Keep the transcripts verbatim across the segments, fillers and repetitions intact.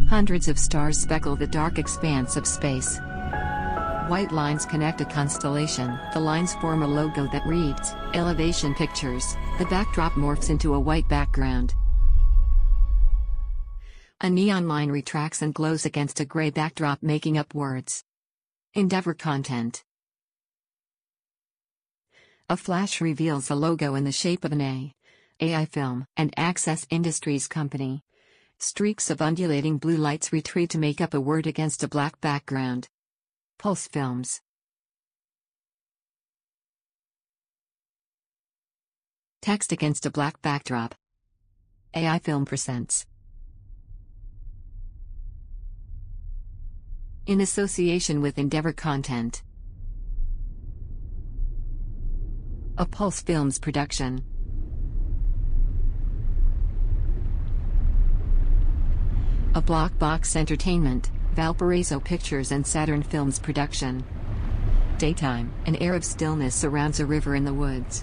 Hundreds of stars speckle the dark expanse of space. White lines connect a constellation. The lines form a logo that reads, Elevation Pictures. The backdrop morphs into a white background. A neon line retracts and glows against a gray backdrop, making up words. Endeavor Content. A flash reveals the logo in the shape of an A. A I Film, and Access Industries Company. Streaks of undulating blue lights retreat to make up a word against a black background. Pulse Films. Text against a black backdrop. A I Film presents. In association with Endeavor Content. A Pulse Films production. A Block Box Entertainment, Valparaiso Pictures and Saturn Films production. Daytime, an air of stillness surrounds a river in the woods.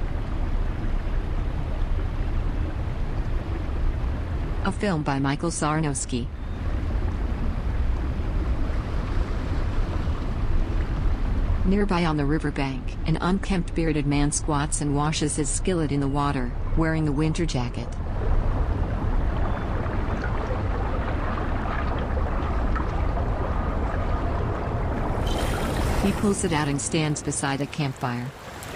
A film by Michael Sarnowski. Nearby on the riverbank, an unkempt bearded man squats and washes his skillet in the water, wearing a winter jacket. He pulls it out and stands beside a campfire.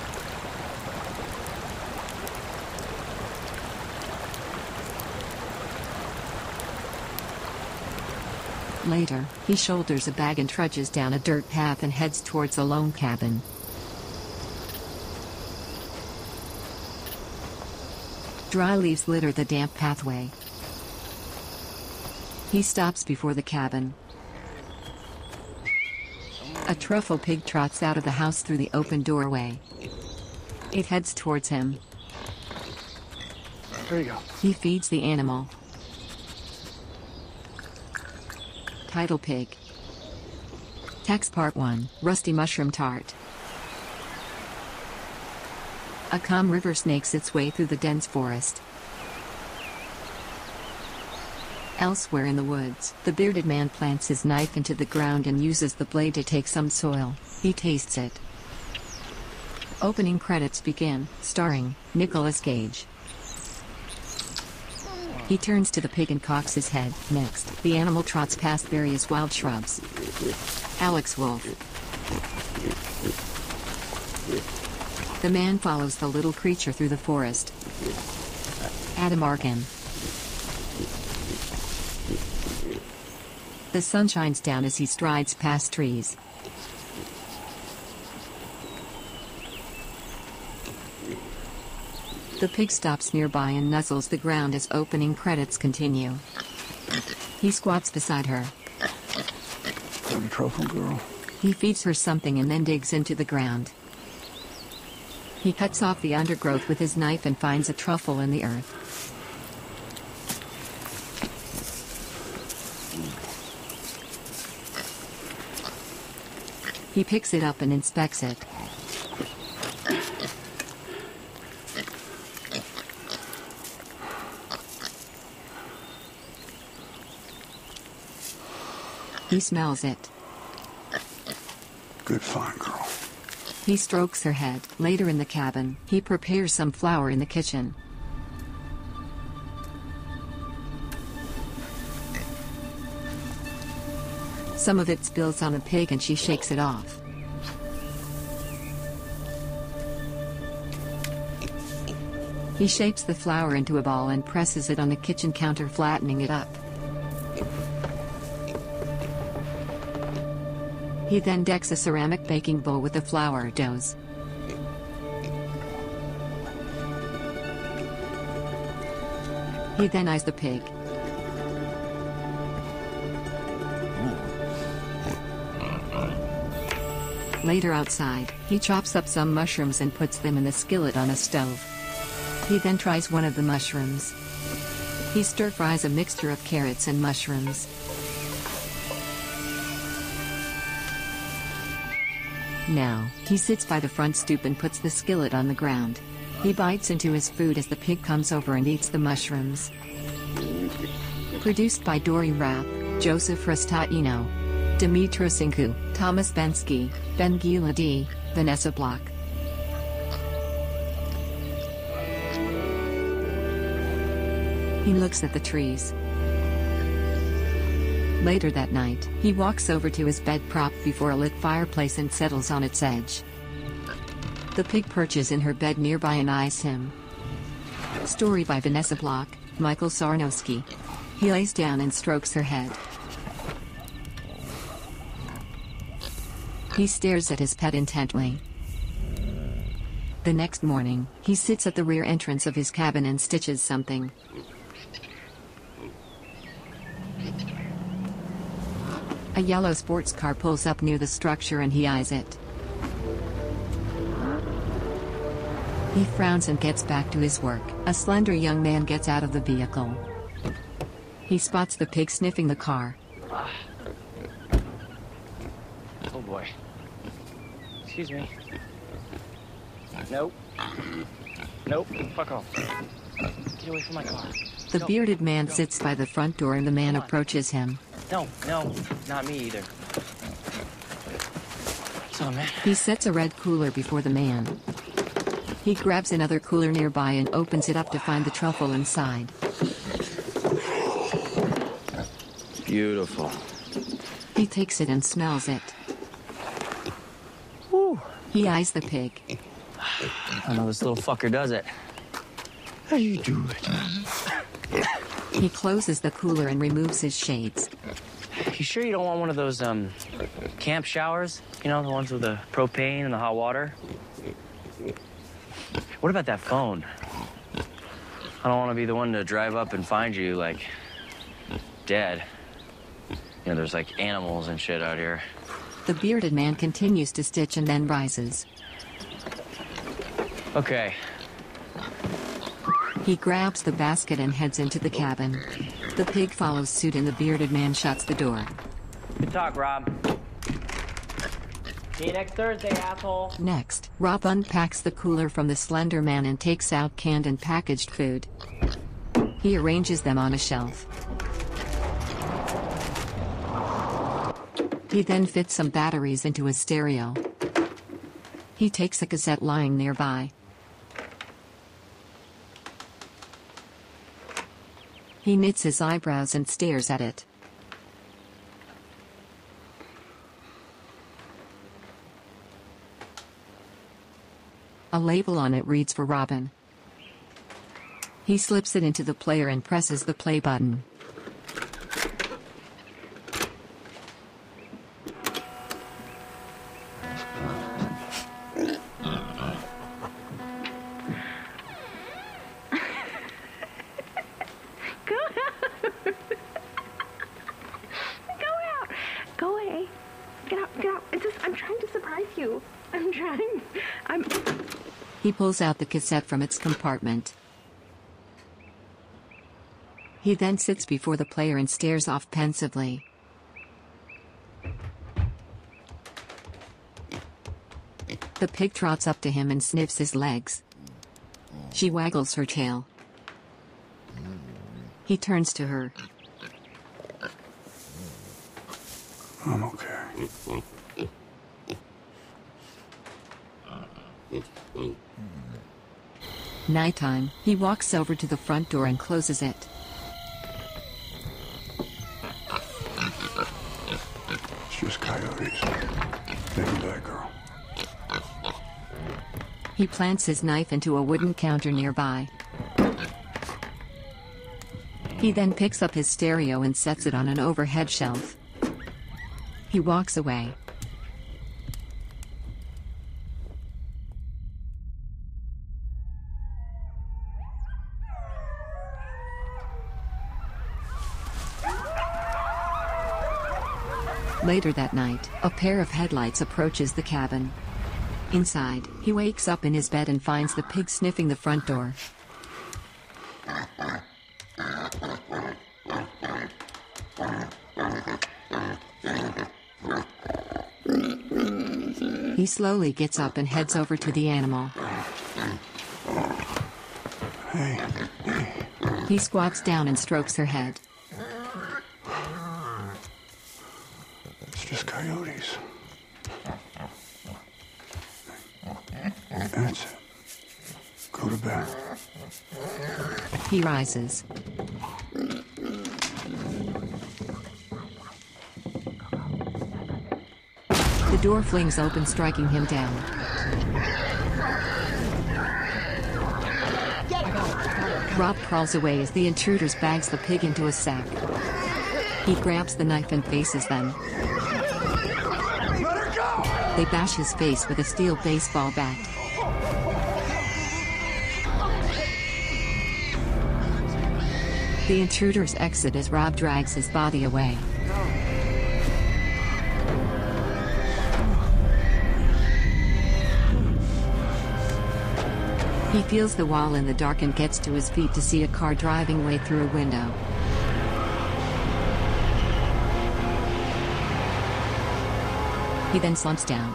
Later, he shoulders a bag and trudges down a dirt path and heads towards a lone cabin. Dry leaves litter the damp pathway. He stops before the cabin. A truffle pig trots out of the house through the open doorway. It heads towards him. There you go. He feeds the animal. Title Pig. Text Part one, Rusty Mushroom Tart. A calm river snakes its way through the dense forest. Elsewhere in the woods, the bearded man plants his knife into the ground and uses the blade to take some soil. He tastes it. Opening credits begin, starring Nicolas Cage. He turns to the pig and cocks his head. Next, the animal trots past various wild shrubs. Alex Wolff. The man follows the little creature through the forest. Adam Arkin. The sun shines down as he strides past trees. The pig stops nearby and nuzzles the ground as opening credits continue. He squats beside her. Some truffle girl. He feeds her something and then digs into the ground. He cuts off the undergrowth with his knife and finds a truffle in the earth. He picks it up and inspects it. He smells it. Good find, girl. He strokes her head. Later in the cabin, he prepares some flour in the kitchen. Some of it spills on the pig and she shakes it off. He shapes the flour into a ball and presses it on the kitchen counter, flattening it up. He then decks a ceramic baking bowl with the flour doughs. He then eyes the pig. Later outside, he chops up some mushrooms and puts them in the skillet on a stove. He then tries one of the mushrooms. He stir-fries a mixture of carrots and mushrooms. Now, he sits by the front stoop and puts the skillet on the ground. He bites into his food as the pig comes over and eats the mushrooms. Produced by Dory Rapp. Joseph Rastatino, Dimitra Sinku, Thomas Bensky, Ben Giladi, Vanessa Block. He looks at the trees. Later that night, he walks over to his bed propped before a lit fireplace and settles on its edge. The pig perches in her bed nearby and eyes him. Story by Vanessa Block, Michael Sarnowski. He lays down and strokes her head. He stares at his pet intently. The next morning, he sits at the rear entrance of his cabin and stitches something. A yellow sports car pulls up near the structure and he eyes it. He frowns and gets back to his work. A slender young man gets out of the vehicle. He spots the pig sniffing the car. Oh boy. Excuse me. Nope. Nope. Fuck off. Get away from my car. The No. bearded man No. sits by the front door and the man Come on. approaches him. No, no, not me either. So, man. He sets a red cooler before the man. He grabs another cooler nearby and opens it up to find the truffle inside. Beautiful. He takes it and smells it. Woo. He eyes the pig. I know this little fucker does it. How you do it? He closes the cooler and removes his shades. You sure you don't want one of those, um, camp showers? You know, the ones with the propane and the hot water? What about that phone? I don't want to be the one to drive up and find you, like, dead. You know, there's, like, animals and shit out here. The bearded man continues to stitch and then rises. Okay. He grabs the basket and heads into the cabin. The pig follows suit and the bearded man shuts the door. Good talk, Rob. See you next Thursday, asshole. Next, Rob unpacks the cooler from the slender man and takes out canned and packaged food. He arranges them on a shelf. He then fits some batteries into a stereo. He takes a cassette lying nearby. He knits his eyebrows and stares at it. A label on it reads for Robin. He slips it into the player and presses the play button. Go away. Get out, get out. It's just, I'm trying to surprise you. I'm trying. I'm... He pulls out the cassette from its compartment. He then sits before the player and stares off pensively. The pig trots up to him and sniffs his legs. She waggles her tail. He turns to her. I'm okay. Nighttime, he walks over to the front door and closes it. It's just coyotes. They can die, girl. He plants his knife into a wooden counter nearby. He then picks up his stereo and sets it on an overhead shelf. He walks away. Later that night, a pair of headlights approaches the cabin. Inside, he wakes up in his bed and finds the pig sniffing the front door. He slowly gets up and heads over to the animal. Hey, hey. He squats down and strokes her head. Just coyotes. That's it. Go to bed. He rises. The door flings open, striking him down. Rob crawls away as the intruders bags the pig into a sack. He grabs the knife and faces them. They bash his face with a steel baseball bat. The intruders exit as Rob drags his body away. He feels the wall in the dark and gets to his feet to see a car driving away through a window. He then slumps down.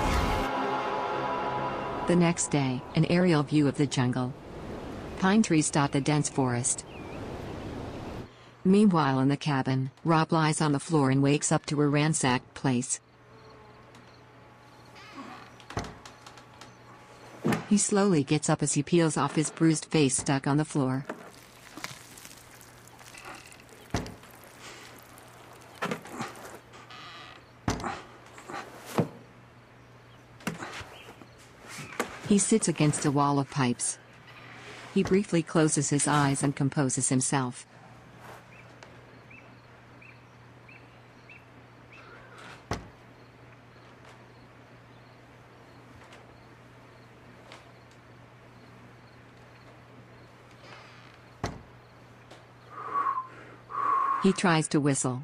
The next day, an aerial view of the jungle. Pine trees dot the dense forest. Meanwhile in the cabin, Rob lies on the floor and wakes up to a ransacked place. He slowly gets up as he peels off his bruised face stuck on the floor. He sits against a wall of pipes. He briefly closes his eyes and composes himself. He tries to whistle.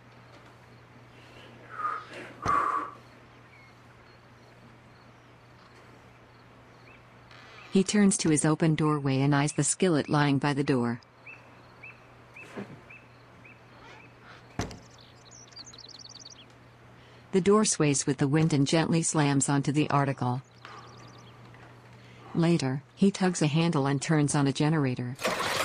He turns to his open doorway and eyes the skillet lying by the door. The door sways with the wind and gently slams onto the article. Later, he tugs a handle and turns on a generator.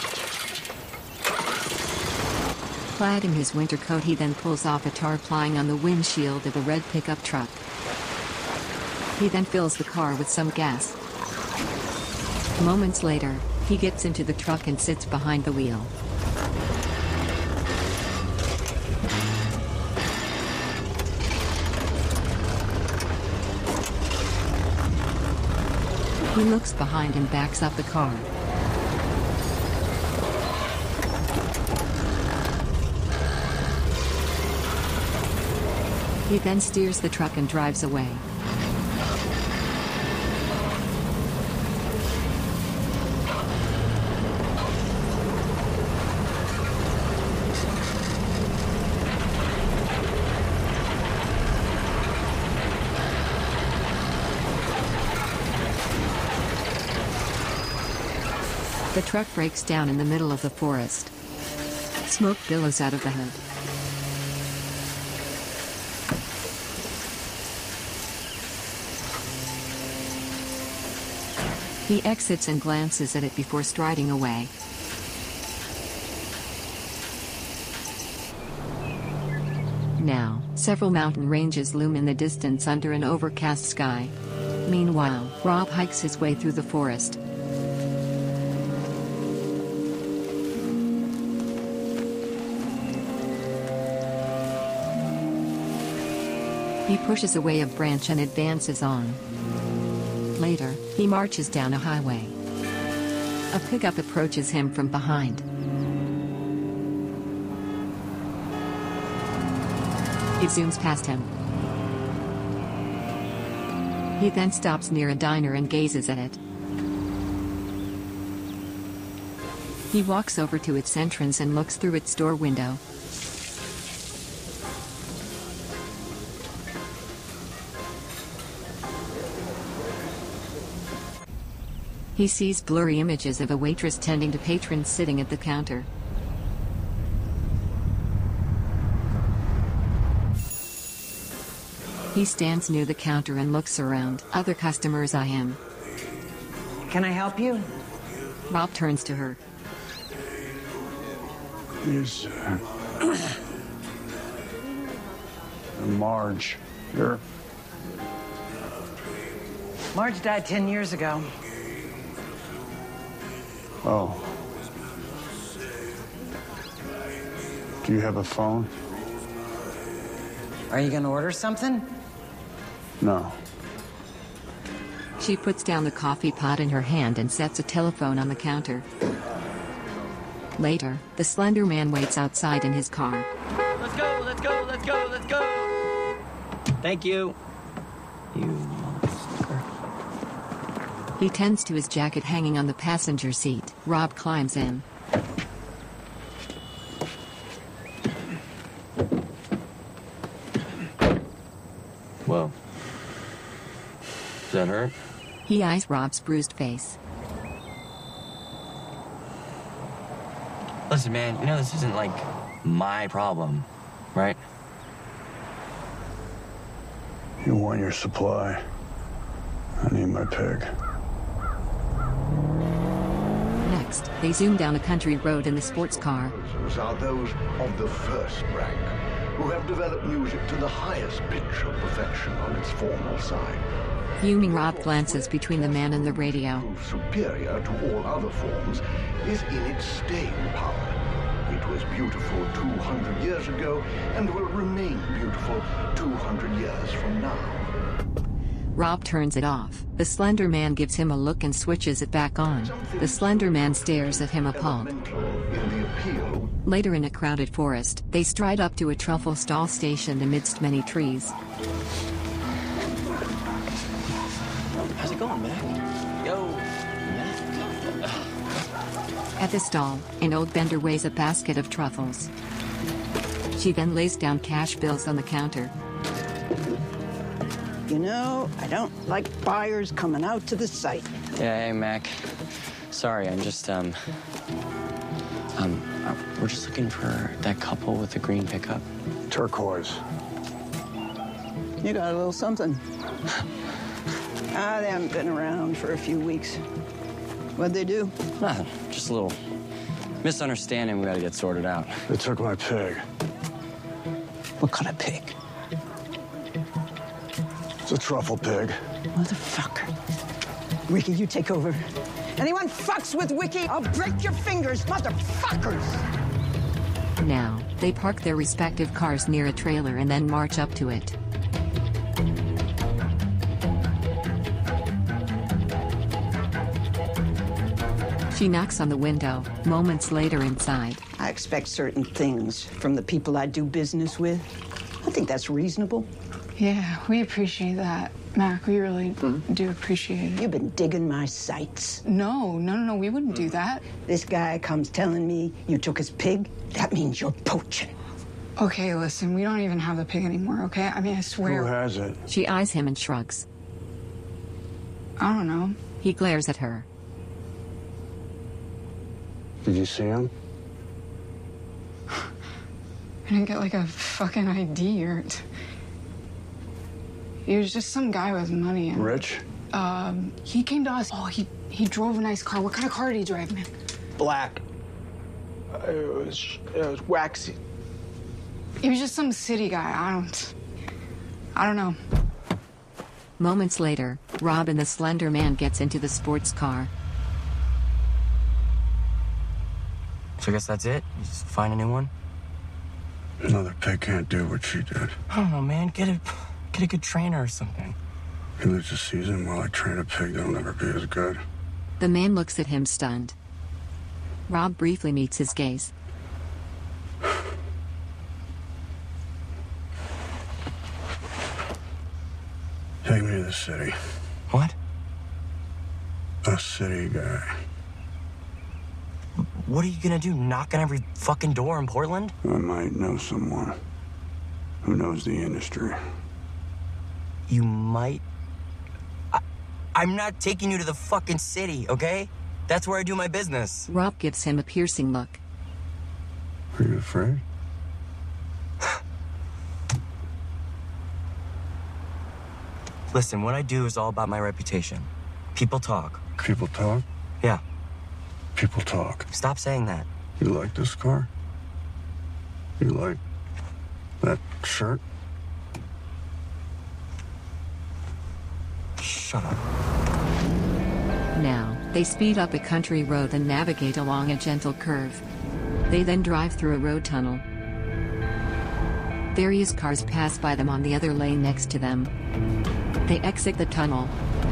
Clad in his winter coat, he then pulls off a tarp lying on the windshield of a red pickup truck. He then fills the car with some gas. Moments later, he gets into the truck and sits behind the wheel. He looks behind and backs up the car. He then steers the truck and drives away. The truck breaks down in the middle of the forest. Smoke billows out of the hood. He exits and glances at it before striding away. Now, several mountain ranges loom in the distance under an overcast sky. Meanwhile, Rob hikes his way through the forest. He pushes away a branch and advances on. Later, he marches down a highway. A pickup approaches him from behind. It zooms past him. He then stops near a diner and gazes at it. He walks over to its entrance and looks through its door window. He sees blurry images of a waitress tending to patrons sitting at the counter. He stands near the counter and looks around. Other customers eye him. Can I help you? Rob turns to her. Is uh, Marge. You're... Marge died ten years ago. Oh. Do you have a phone? Are you gonna order something? No. She puts down the coffee pot in her hand and sets a telephone on the counter. Later, the slender man waits outside in his car. Let's go, let's go, let's go, let's go! Thank you. You motherfucker. He tends to his jacket hanging on the passenger seat. Rob climbs in. Whoa. Does that hurt? He eyes Rob's bruised face. Listen, man, you know this isn't, like, my problem, right? You want your supply. I need my pig. Next, they zoom down a country road in the sports car. Those are those of the first rank, who have developed music to the highest pitch of perfection on its formal side. Fuming, Rob glances between the man and the radio. Proof superior to all other forms is in its staying power. It was beautiful two hundred years ago and will remain beautiful two hundred years from now. Rob turns it off. The slender man gives him a look and switches it back on. The slender man stares at him appalled. In the appeal. Later, in a crowded forest, they stride up to a truffle stall stationed amidst many trees. How's it going, Mac? Yo, Mac. At the stall, an old vendor weighs a basket of truffles. She then lays down cash bills on the counter. You know, I don't like buyers coming out to the site. Yeah, hey, Mac. Sorry, I'm just, um... Um, uh, we're just looking for that couple with the green pickup. Turquoise. You got a little something. Ah, they haven't been around for a few weeks. What'd they do? Nothing. Just a little misunderstanding we gotta get sorted out. They took my pig. What kind of pig? It's a truffle pig. Motherfucker. Ricky, you take over. Anyone fucks with Ricky, I'll break your fingers, motherfuckers! Now, they park their respective cars near a trailer and then march up to it. She knocks on the window. Moments later, inside. I expect certain things from the people I do business with. I think that's reasonable. Yeah, we appreciate that, Mac. We really mm-hmm. do appreciate it. You've been digging my sights. No, no, no, no, we wouldn't do that. This guy comes telling me you took his pig. That means you're poaching. Okay, listen, we don't even have the pig anymore, okay? I mean, I swear. Who has it? She eyes him and shrugs. I don't know. He glares at her. Did you see him? I didn't get like a fucking I D or... He was just some guy with money. And, Rich? Um, he came to us. Oh, he he drove a nice car. What kind of car did he drive, man? Black. Uh, it was it was waxy. He was just some city guy. I don't. I don't know. Moments later, Rob and the slender man gets into the sports car. So I guess that's it? You just find a new one? Another pig can't do what she did. I don't know, man. Get a, get a good trainer or something. You lose a season while I train a pig that'll never be as good. The man looks at him stunned. Rob briefly meets his gaze. Take me to the city. What? A city guy. What are you gonna do? Knock on every fucking door in Portland? I might know someone who knows the industry. You might? I, I'm not taking you to the fucking city, okay? That's where I do my business. Rob gives him a piercing look. Are you afraid? Listen, what I do is all about my reputation. People talk. People talk? Yeah. People talk. Stop saying that. You like this car? You like that shirt? Shut up. Now, they speed up a country road and navigate along a gentle curve. They then drive through a road tunnel. Various cars pass by them on the other lane next to them. They exit the tunnel.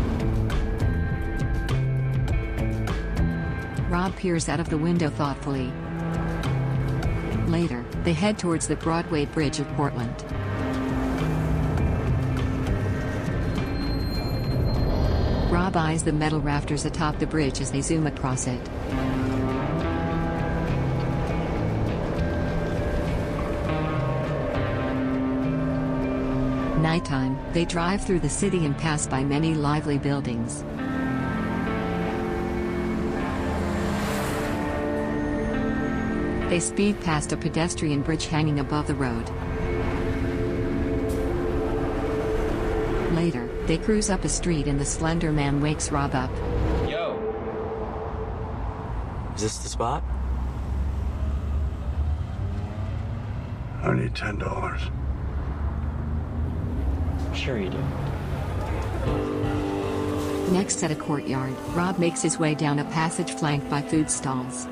Rob peers out of the window thoughtfully. Later, they head towards the Broadway Bridge of Portland. Rob eyes the metal rafters atop the bridge as they zoom across it. Nighttime, they drive through the city and pass by many lively buildings. They speed past a pedestrian bridge hanging above the road. Later, they cruise up a street and the Slender Man wakes Rob up. Yo! Is this the spot? I need ten dollars. Sure you do. Next at a courtyard, Rob makes his way down a passage flanked by food stalls.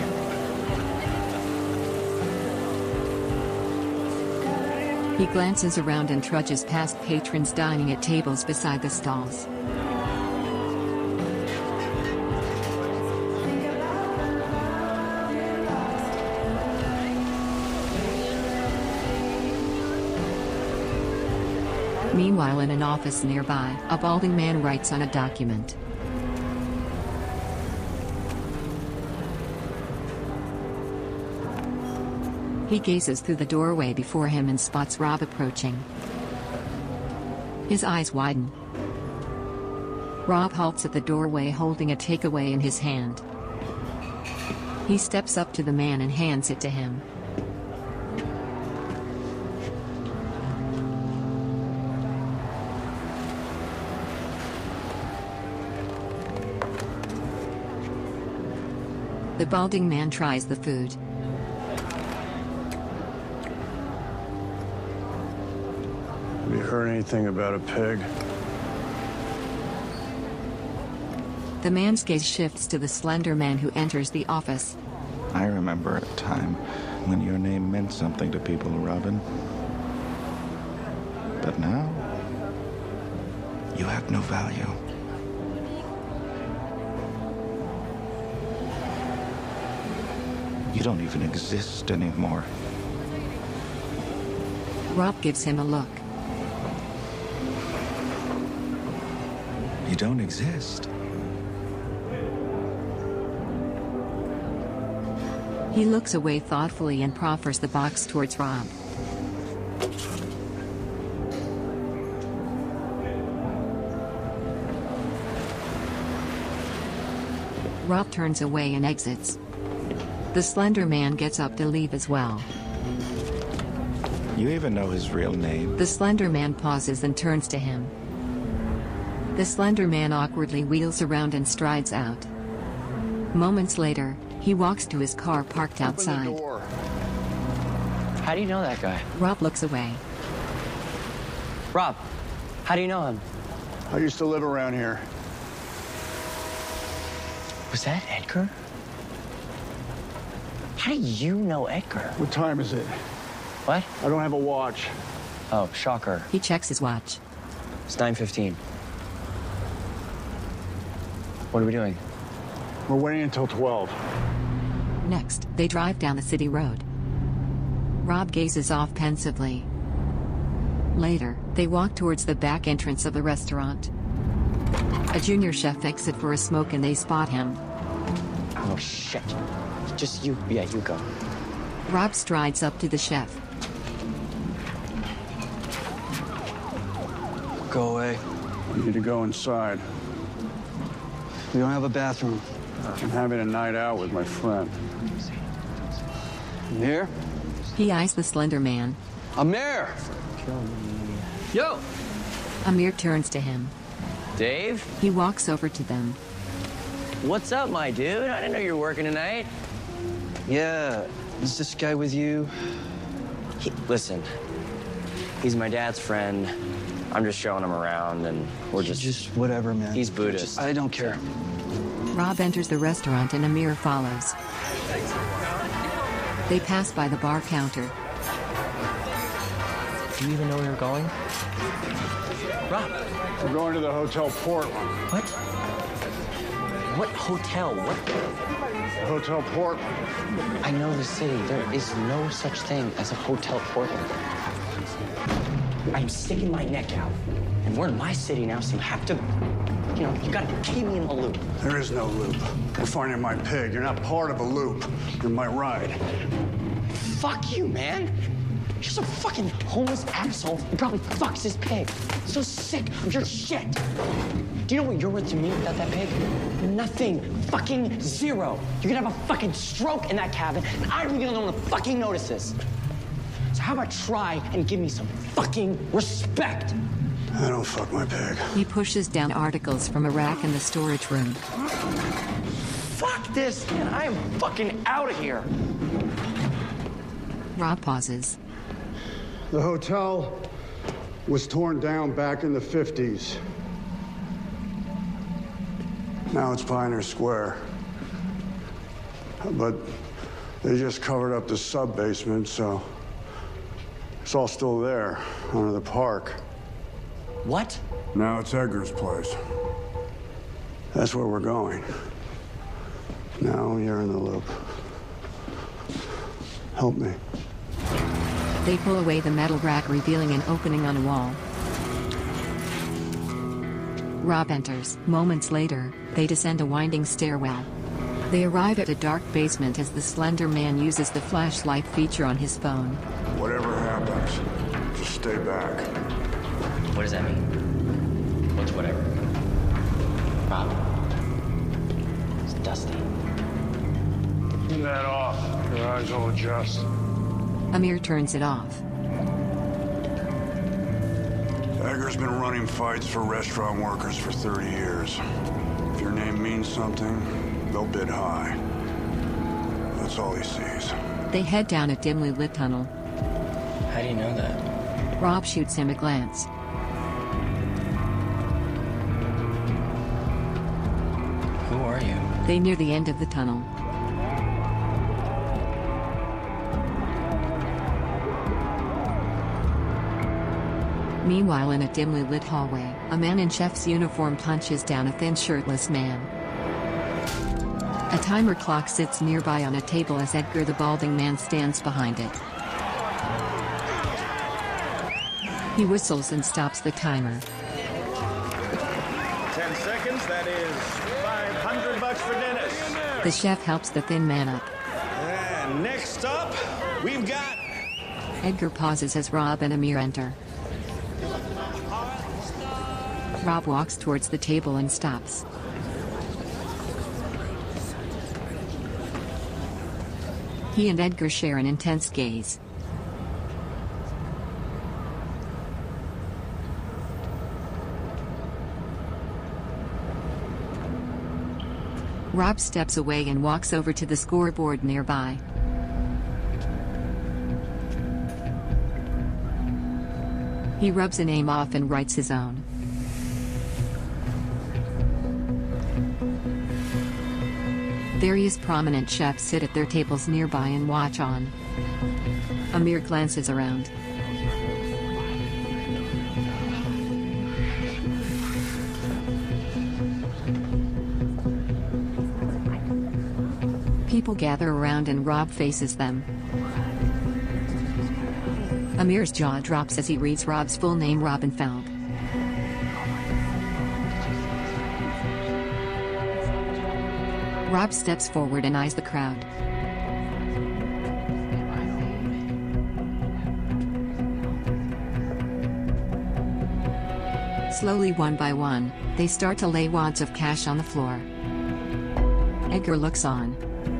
He glances around and trudges past patrons dining at tables beside the stalls. Meanwhile, in an office nearby, a balding man writes on a document. He gazes through the doorway before him and spots Rob approaching. His eyes widen. Rob halts at the doorway holding a takeaway in his hand. He steps up to the man and hands it to him. The balding man tries the food. Have you heard anything about a pig? The man's gaze shifts to the Slender Man who enters the office. I remember a time when your name meant something to people, Robin. But now, you have no value. You don't even exist anymore. Rob gives him a look. You don't exist. He looks away thoughtfully and proffers the box towards Rob. Rob turns away and exits. The Slender Man gets up to leave as well. You even know his real name. The Slender Man pauses and turns to him. The Slender Man awkwardly wheels around and strides out. Moments later, he walks to his car parked outside. Open the door. How do you know that guy? Rob looks away. Rob, how do you know him? I used to live around here. Was that Edgar? How do you know Edgar? What time is it? What? I don't have a watch. Oh, shocker. He checks his watch. It's nine fifteen. What are we doing? We're waiting until twelve. Next, they drive down the city road. Rob gazes off pensively. Later, they walk towards the back entrance of the restaurant. A junior chef exits for a smoke and they spot him. Oh, shit. Just you. Yeah, you go. Rob strides up to the chef. Go away. I need to go inside. We don't have a bathroom. I'm having a night out with my friend. Amir? He eyes the Slender Man. Amir! Yo! Amir turns to him. Dave? He walks over to them. What's up, my dude? I didn't know you were working tonight. Yeah, is this guy with you? He, listen, he's my dad's friend. I'm just showing him around, and we're just... Just whatever, man. He's Buddhist. Just, I don't care. Rob enters the restaurant and Amir follows. They pass by the bar counter. Do you even know where you're going? Rob. We're going to the Hotel Portland. What? What hotel? What? Hotel Portland. I know the city. There is no such thing as a Hotel Portland. I'm sticking my neck out. And we're in my city now, so you have to, you know, you gotta keep me in the loop. There is no loop. We're finding my pig. You're not part of a loop. You're my ride. Fuck you, man. You're some fucking homeless asshole who probably fucks his pig. I'm so sick of your shit. Do you know what you're worth to me without that pig? Nothing. Fucking zero. You're gonna have a fucking stroke in that cabin, and I'm gonna be the one to fucking notice this. So how about try and give me some fucking respect? I don't fuck my pig. He pushes down articles from a rack in the storage room. Fuck this, man. I am fucking out of here. Rob pauses. The hotel was torn down back in the fifties. Now it's Pioneer Square. But they just covered up the sub-basement, so it's all still there, under the park. What? Now it's Edgar's place. That's where we're going. Now you're in the loop. Help me. They pull away the metal rack, revealing an opening on a wall. Rob enters. Moments later, they descend a winding stairwell. They arrive at a dark basement as the slender man uses the flashlight feature on his phone. Whatever happens, just stay back. What does that mean? What's whatever? Rob? It's Dusty. Turn that off. Your eyes will adjust. Amir turns it off. Edgar's been running fights for restaurant workers for thirty years. If your name means something, they'll bid high. That's all he sees. They head down a dimly lit tunnel. How do you know that? Rob shoots him a glance. Who are you? They near the end of the tunnel. Meanwhile, in a dimly lit hallway, a man in chef's uniform punches down a thin shirtless man. A timer clock sits nearby on a table as Edgar the balding man stands behind it. He whistles and stops the timer. Ten seconds, that is five hundred bucks for Dennis. The chef helps the thin man up. And next up, we've got... Edgar pauses as Rob and Amir enter. Rob walks towards the table and stops. He and Edgar share an intense gaze. Rob steps away and walks over to the scoreboard nearby. He rubs a name off and writes his own. Various prominent chefs sit at their tables nearby and watch on. Amir glances around. People gather around and Rob faces them. Amir's jaw drops as he reads Rob's full name, Robinfeld. Rob steps forward and eyes the crowd. Slowly, one by one, they start to lay wads of cash on the floor. Edgar looks on.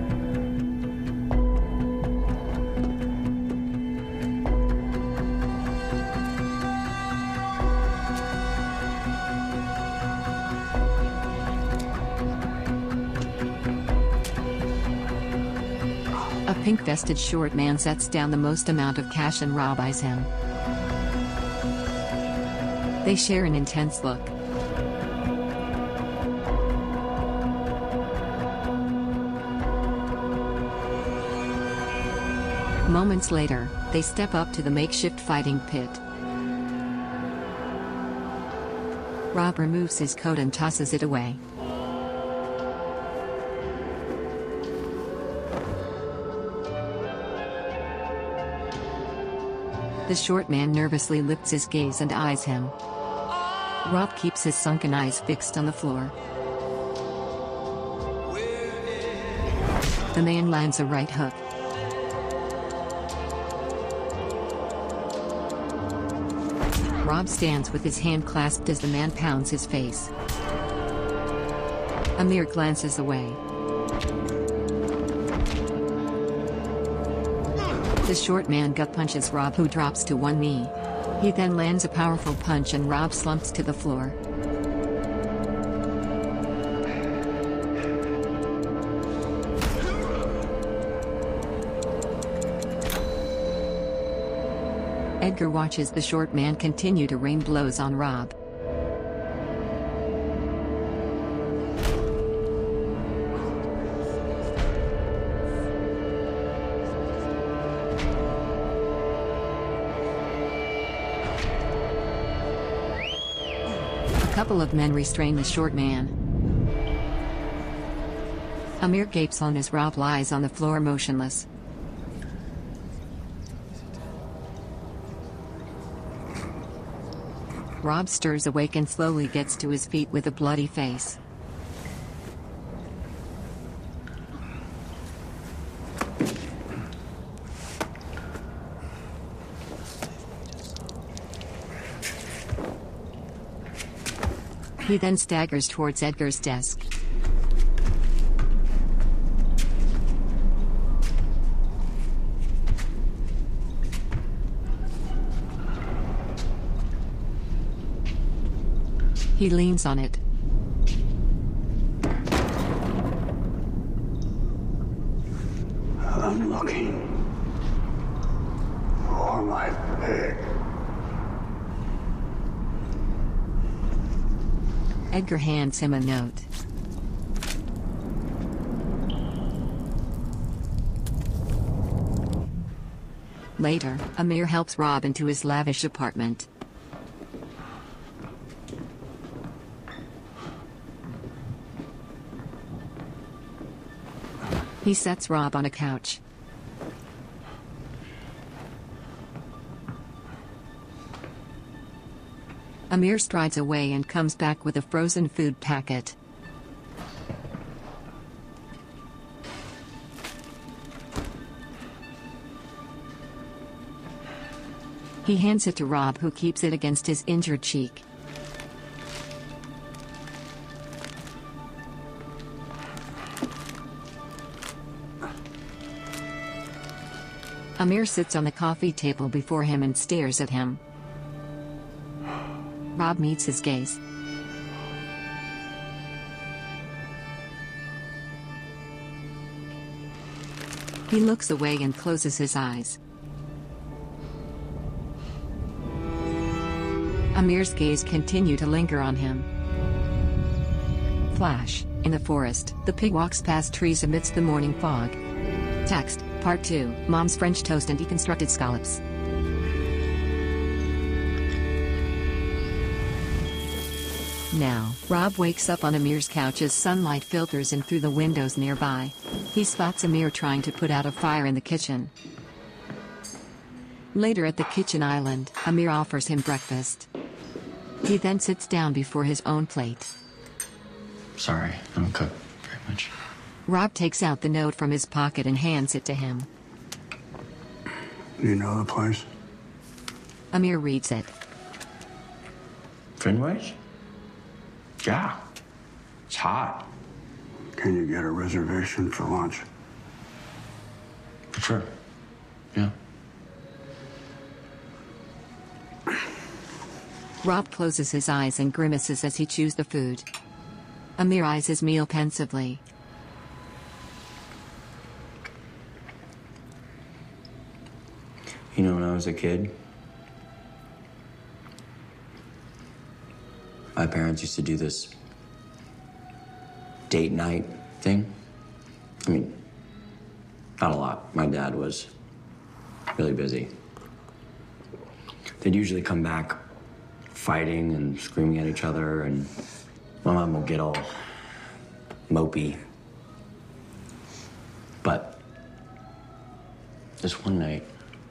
A pink-vested short man sets down the most amount of cash and Rob eyes him. They share an intense look. Moments later, they step up to the makeshift fighting pit. Rob removes his coat and tosses it away. The short man nervously lifts his gaze and eyes him. Rob keeps his sunken eyes fixed on the floor. The man lands a right hook. Rob stands with his hand clasped as the man pounds his face. Amir glances away. The short man gut punches Rob, who drops to one knee. He then lands a powerful punch and Rob slumps to the floor. Edgar watches the short man continue to rain blows on Rob. A couple of men restrain the short man. Amir gapes on as Rob lies on the floor motionless. Rob stirs awake and slowly gets to his feet with a bloody face. He then staggers towards Edgar's desk. He leans on it. I'm looking for my pig. Edgar hands him a note. Later, Amir helps Rob into his lavish apartment. He sets Rob on a couch. Amir strides away and comes back with a frozen food packet. He hands it to Rob, who keeps it against his injured cheek. Amir sits on the coffee table before him and stares at him. Rob meets his gaze. He looks away and closes his eyes. Amir's gaze continues to linger on him. Flash. In the forest, the pig walks past trees amidst the morning fog. Text. Part two. Mom's French toast and deconstructed scallops. Now, Rob wakes up on Amir's couch as sunlight filters in through the windows nearby. He spots Amir trying to put out a fire in the kitchen. Later at the kitchen island, Amir offers him breakfast. He then sits down before his own plate. Sorry, I don't cook very much. Rob takes out the note from his pocket and hands it to him. Do you know the place? Amir reads it. Fenway's? Yeah. It's hot. Can you get a reservation for lunch? Sure. Yeah. Rob closes his eyes and grimaces as he chews the food. Amir eyes his meal pensively. You know, when I was a kid, My parents used to do this date night thing. I mean, not a lot. My dad was really busy. They'd usually come back fighting and screaming at each other, and my mom would get all mopey. But this one night,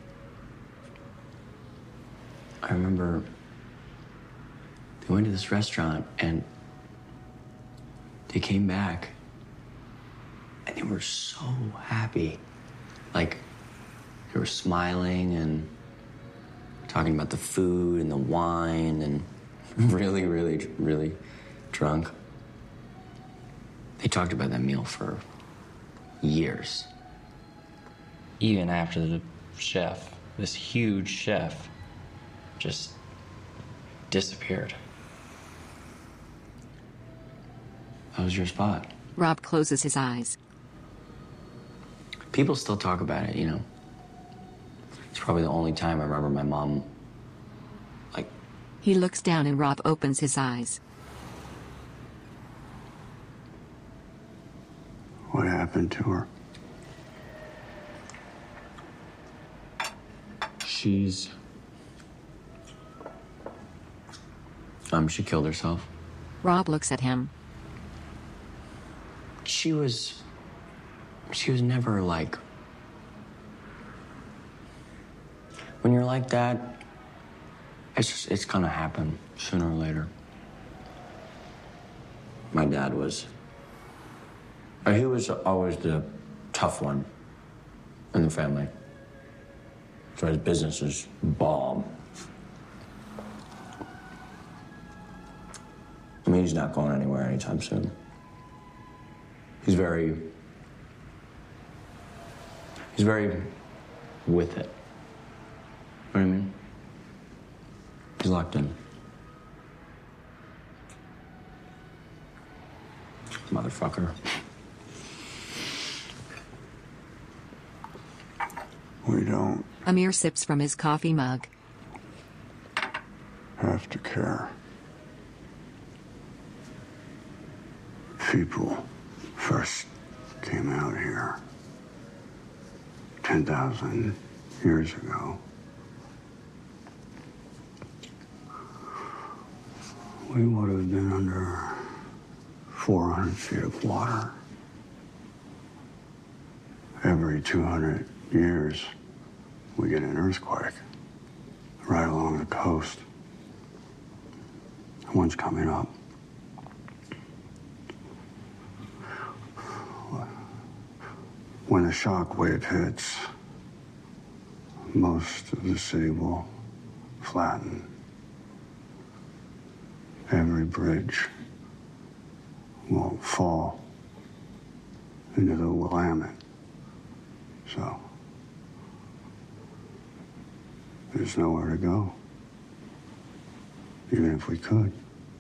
I remember they went to this restaurant and they came back and they were so happy. Like, they were smiling and talking about the food and the wine and really, really, really drunk. They talked about that meal for years. Even after the chef, this huge chef, just disappeared. That was your spot. Rob closes his eyes. People still talk about it, you know. It's probably the only time I remember my mom, like... He looks down and Rob opens his eyes. What happened to her? She's... Um, she killed herself. Rob looks at him. She was... She was never like... When you're like that, it's just, it's gonna happen sooner or later. My dad was... uh, He was always the tough one in the family. So his business is bomb. I mean, he's not going anywhere anytime soon. He's very... He's very with it. You know what I mean? He's locked in. Motherfucker. We don't Amir sips from his coffee mug. have to care. People first came out here ten thousand years ago. We would have been under four hundred feet of water. Every two hundred years, we get an earthquake right along the coast. One's coming up. When the shock wave hits, most of the city will flatten. Every bridge will fall into the Willamette. So, there's nowhere to go, even if we could.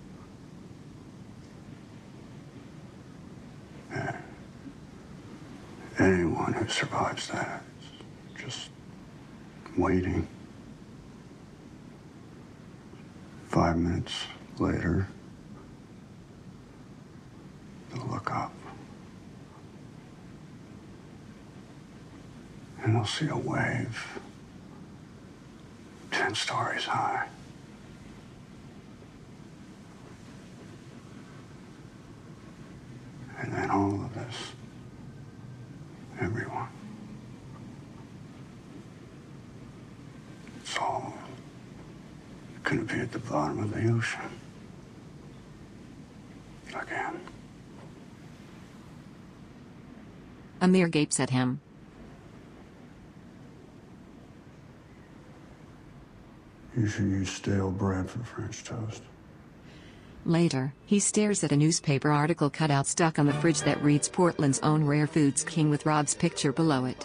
And anyone who survives that is just waiting. Five minutes later, they'll look up and they'll see a wave ten stories high. And then all of this, everyone, it's all gonna be at the bottom of the ocean. Again. Amir gapes at him. You should use stale bread for French toast. Later, he stares at a newspaper article cutout stuck on the fridge that reads Portland's own Rare Foods King with Rob's picture below it.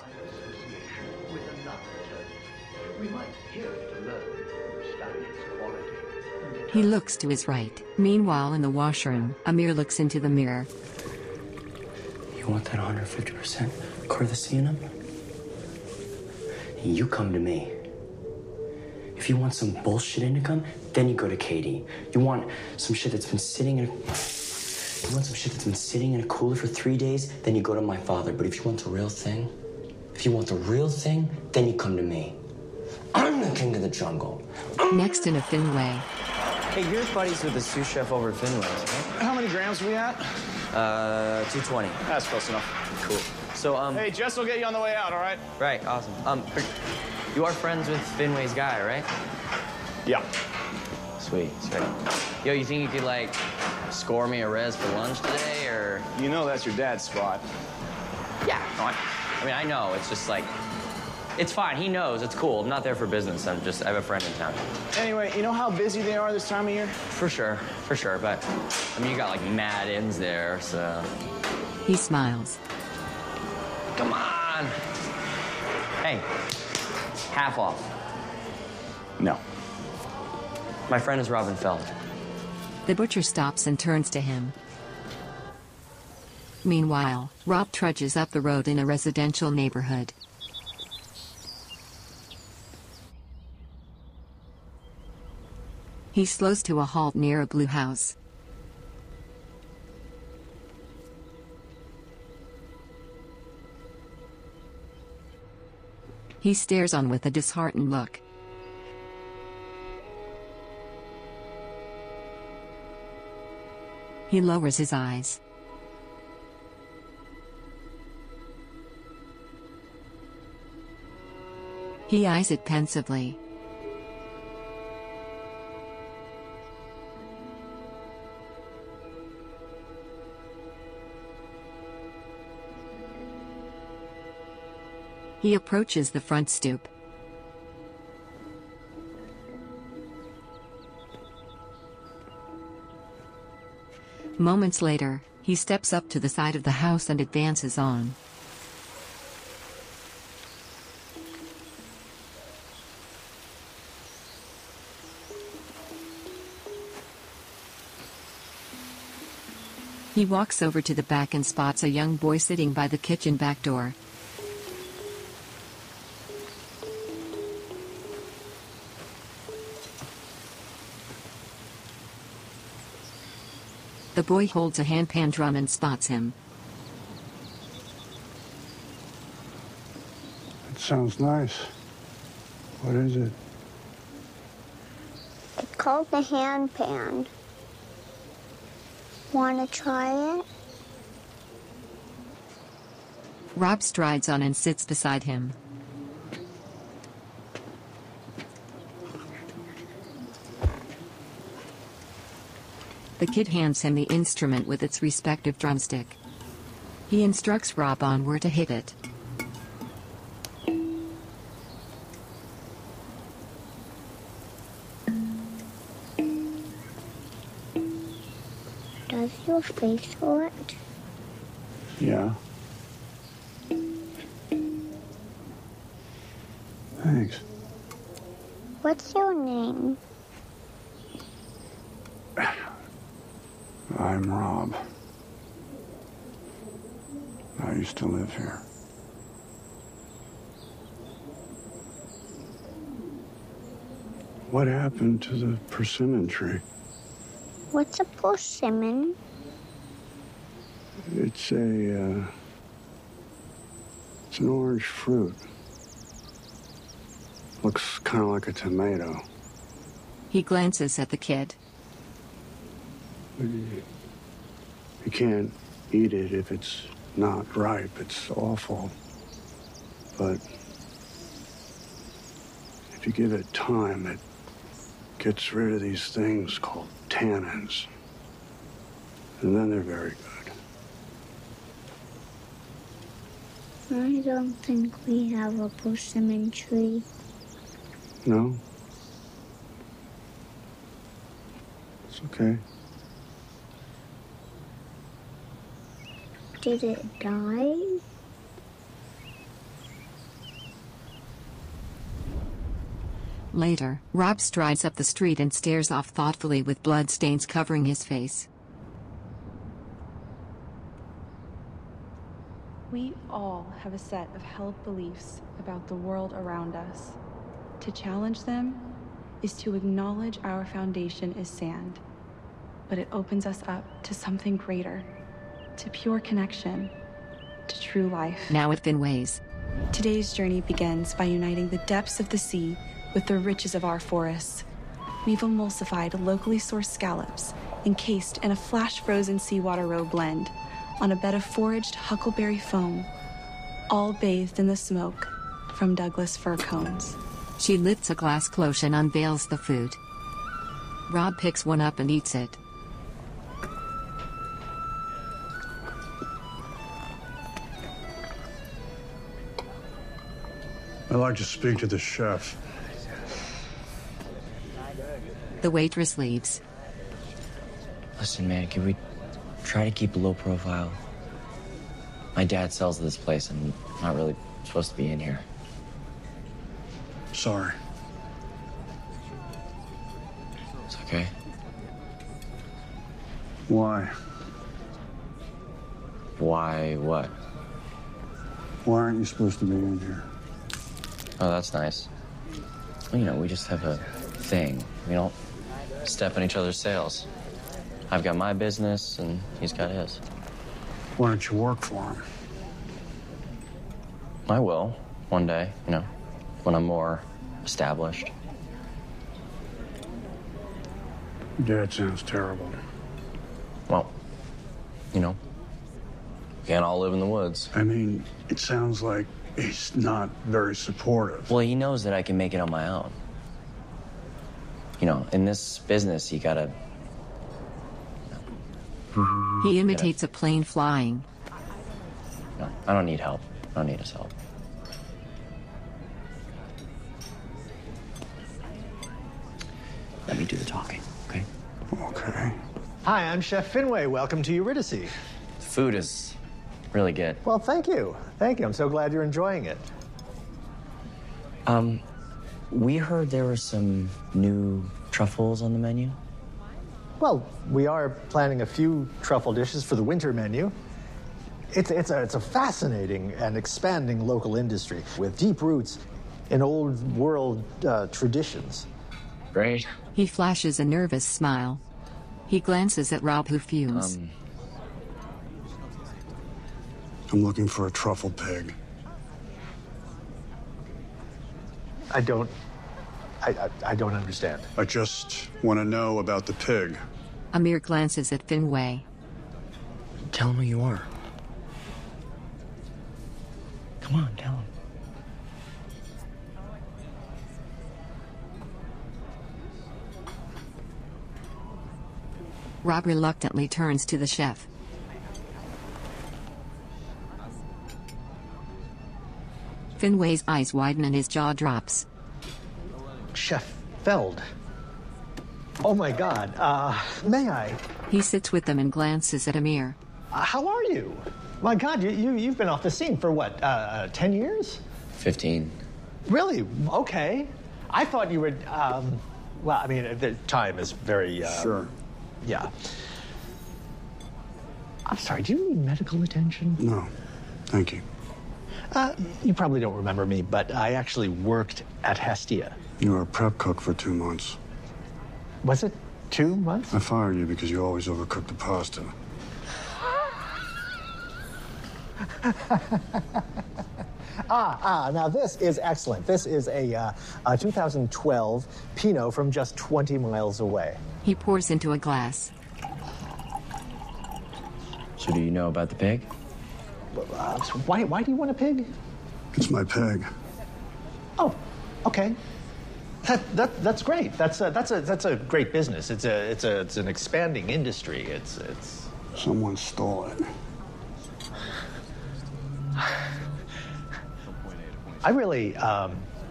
He looks to his right. Meanwhile, in the washroom, Amir looks into the mirror. You want that one hundred fifty percent Corthianum? You come to me. If you want some bullshit income, then you go to Katie. You want some shit that's been sitting in a... You want some shit that's been sitting in a cooler for three days, then you go to my father. But if you want the real thing, if you want the real thing, then you come to me. I'm the king of the jungle. Next in a Finway. Hey, you're buddies with the sous chef over at Finway's, right? How many grams are we at? Uh, two twenty. That's close enough. Cool. So, um... Hey, Jess will get you on the way out, all right? Right, awesome. Um, you are friends with Finway's guy, right? Yeah. Sweet, sweet. Yo, you think you could, like, score me a res for lunch today, or...? You know that's your dad's spot. Yeah, no, I, I mean, I know. It's just, like... It's fine. He knows. It's cool. I'm not there for business. I'm just... I have a friend in town. Anyway, you know how busy they are this time of year? For sure. For sure. But, I mean, you got, like, mad ins there, so... He smiles. Come on! Hey, half off. No. My friend is Robin Feld. The butcher stops and turns to him. Meanwhile, Rob trudges up the road in a residential neighborhood. He slows to a halt near a blue house. He stares on with a disheartened look. He lowers his eyes. He eyes it pensively. He approaches the front stoop. Moments later, he steps up to the side of the house and advances on. He walks over to the back and spots a young boy sitting by the kitchen back door. The boy holds a handpan drum and spots him. It sounds nice. What is it? It's called the handpan. Want to try it? Rob strides on and sits beside him. The kid hands him the instrument with its respective drumstick. He instructs Rob on where to hit it. Does your face hurt? Yeah. Thanks. What's your name? I'm Rob. I used to live here. What happened to the persimmon tree? What's a persimmon? It's a, uh, it's an orange fruit. Looks kind of like a tomato. He glances at the kid. You can't eat it if it's not ripe. It's awful. But if you give it time, it gets rid of these things called tannins. And then they're very good. I don't think we have a persimmon tree. No? It's okay. Did it die? Later, Rob strides up the street and stares off thoughtfully with blood stains covering his face. We all have a set of held beliefs about the world around us. To challenge them is to acknowledge our foundation is sand, but it opens us up to something greater, to pure connection, to true life. Now at Finway's. Today's journey begins by uniting the depths of the sea with the riches of our forests. We've emulsified locally sourced scallops, encased in a flash-frozen seawater roe blend, on a bed of foraged huckleberry foam, all bathed in the smoke from Douglas fir cones. She lifts a glass cloche and unveils the food. Rob picks one up and eats it. I'd like to speak to the chef. The waitress leaves. Listen, man, can we try to keep a low profile? My dad sells this place. I'm not really supposed to be in here. Sorry. It's okay. Why? Why what? Why aren't you supposed to be in here? Oh, that's nice. Well, you know, we just have a thing. We don't step on each other's sales. I've got my business, and he's got his. Why don't you work for him? I will, one day, you know, when I'm more established. Dad sounds terrible. Well, you know, we can't all live in the woods. I mean, it sounds like he's not very supportive. Well, he knows that I can make it on my own. You know, in this business, you gotta... You know, he imitates gotta, a plane flying. No, I don't need help. I don't need his help. Let me do the talking, okay? Okay. Hi, I'm Chef Finway. Welcome to Eurydice. The food is really good. Well, thank you. Thank you. I'm so glad you're enjoying it. Um, we heard there were some new truffles on the menu. Well, we are planning a few truffle dishes for the winter menu. It's, it's, a, it's a fascinating and expanding local industry with deep roots in old world uh, traditions. Great. He flashes a nervous smile. He glances at Rob, who fumes. Um, I'm looking for a truffle pig. I don't... I, I, I don't understand. I just want to know about the pig. Amir glances at Finway. Tell him who you are. Come on, tell him. Rob reluctantly turns to the chef. Finway's eyes widen and his jaw drops. Chef Feld. Oh my God, uh, may I? He sits with them and glances at Amir. Uh, how are you? My God, you, you, you've been off the scene for what, uh, ten years? Fifteen. Really? Okay. I thought you were, um, well, I mean, the time is very, uh, Sure. Yeah. I'm sorry, do you need medical attention? No, thank you. Uh, you probably don't remember me, but I actually worked at Hestia. You were a prep cook for two months. Was it two months? I fired you because you always overcooked the pasta. ah, ah, now this is excellent. This is a, uh, a two thousand twelve Pinot from just twenty miles away. He pours into a glass. So do you know about the pig? Uh, so why, why do you want a pig? It's my pig. Oh, okay. That, that, that's great. That's a, that's, a, that's a great business. It's, a, it's, a, it's an expanding industry. It's, it's... Someone stole it. I really, um,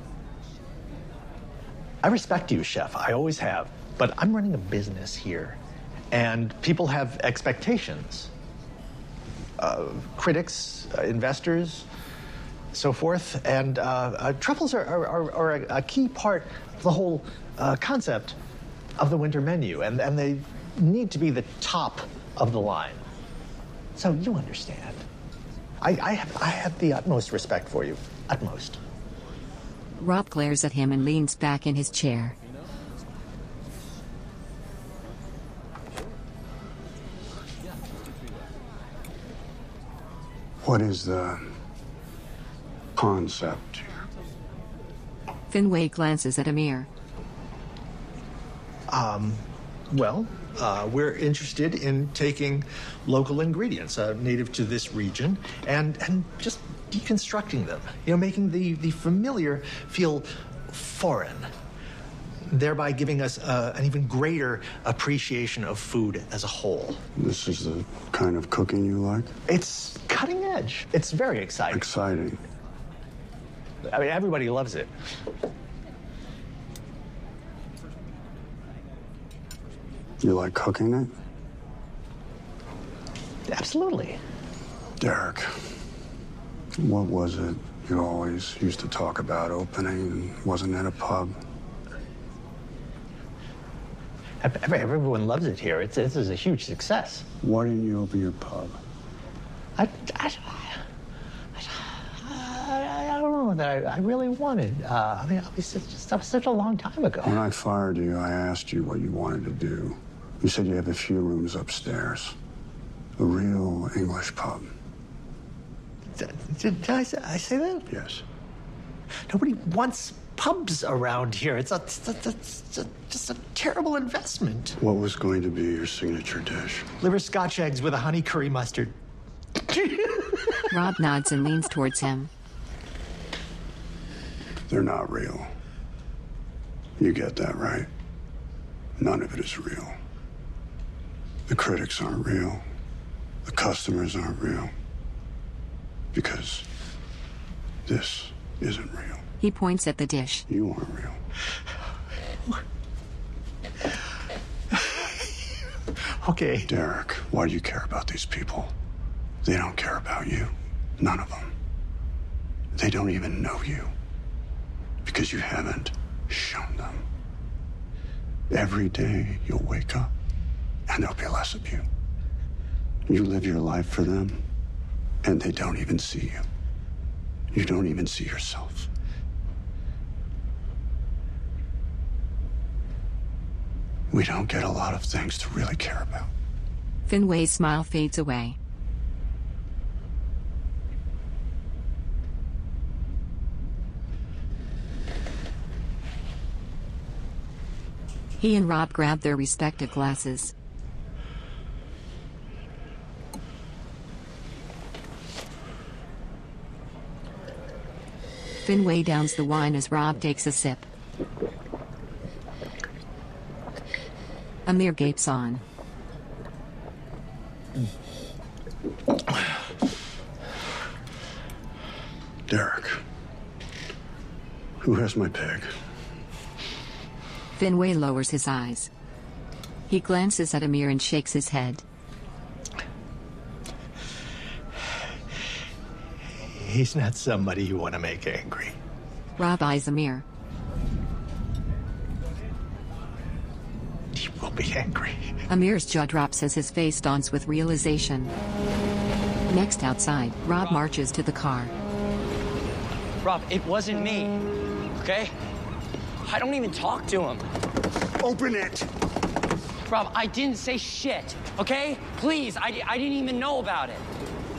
I respect you, Chef. I always have. But I'm running a business here, and people have expectations. Uh, critics, uh, investors, so forth. And uh, uh, truffles are, are, are a, a key part of the whole uh, concept of the winter menu, and, and they need to be the top of the line. So you understand. I, I, have, I have the utmost respect for you. Utmost. Rob glares at him and leans back in his chair. What is the concept? Finway glances at Amir. Um, well, uh, we're interested in taking local ingredients uh, native to this region and, and just deconstructing them, you know, making the, the familiar feel foreign, thereby giving us uh, an even greater appreciation of food as a whole. This is the kind of cooking you like? It's cutting edge. It's very exciting. Exciting. I mean, everybody loves it. You like cooking it? Absolutely. Derek, what was it you always used to talk about opening and wasn't at a pub? Everyone loves it here. It's, this is a huge success. Why didn't you open your pub? I, I, I, I don't know that I, I really wanted. Uh, I mean, it was just, that was such a long time ago. When I fired you, I asked you what you wanted to do. You said you have a few rooms upstairs. A real English pub. Did, did I, say, I say that? Yes. Nobody wants pubs around here. It's, a, it's, a, it's a, just a terrible investment. What was going to be your signature dish? Liver Scotch eggs with a honey curry mustard. Rob nods and leans towards him. They're not real. You get that, right? None of it is real. The critics aren't real. The customers aren't real. Because this isn't real. He points at the dish. You aren't real. Okay. Derek, why do you care about these people? They don't care about you. None of them. They don't even know you. Because you haven't shown them. Every day you'll wake up and there'll be less of you. You live your life for them and they don't even see you. You don't even see yourself. We don't get a lot of things to really care about. Finway's smile fades away. He and Rob grab their respective glasses. Finway downs the wine as Rob takes a sip. Amir gapes on. Derek, who has my pig? Finway lowers his eyes. He glances at Amir and shakes his head. He's not somebody you want to make angry. Rob eyes Amir. He will be angry. Amir's jaw drops as his face dawns with realization. Next outside, Rob marches to the car. Rob, it wasn't me, okay? I don't even talk to him. Open it! Rob, I didn't say shit, okay? Please, I, I didn't even know about it.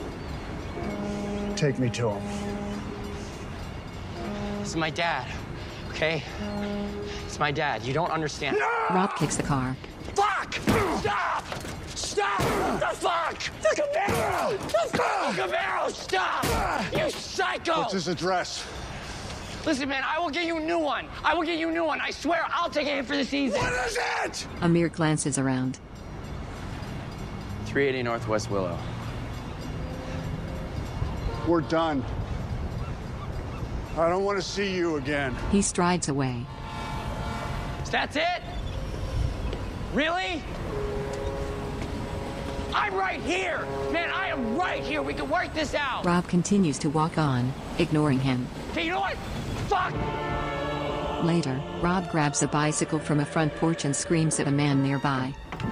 Take me to him. This is my dad, okay? It's my dad. You don't understand. No! Rob kicks the car. Fuck! Stop! Stop! The fuck! The Camaro! The Camaro! Stop! You psycho! What's his address? Listen, man, I will get you a new one. I will get you a new one. I swear, I'll take a hit for the season. What is it? Amir glances around. three eighty Northwest Willow. We're done. I don't want to see you again. He strides away. That's it? Really? I'm right here! Man, I am right here. We can work this out. Rob continues to walk on, ignoring him. Okay, you know what? Fuck! Later, Rob grabs a bicycle from a front porch and screams at a man nearby.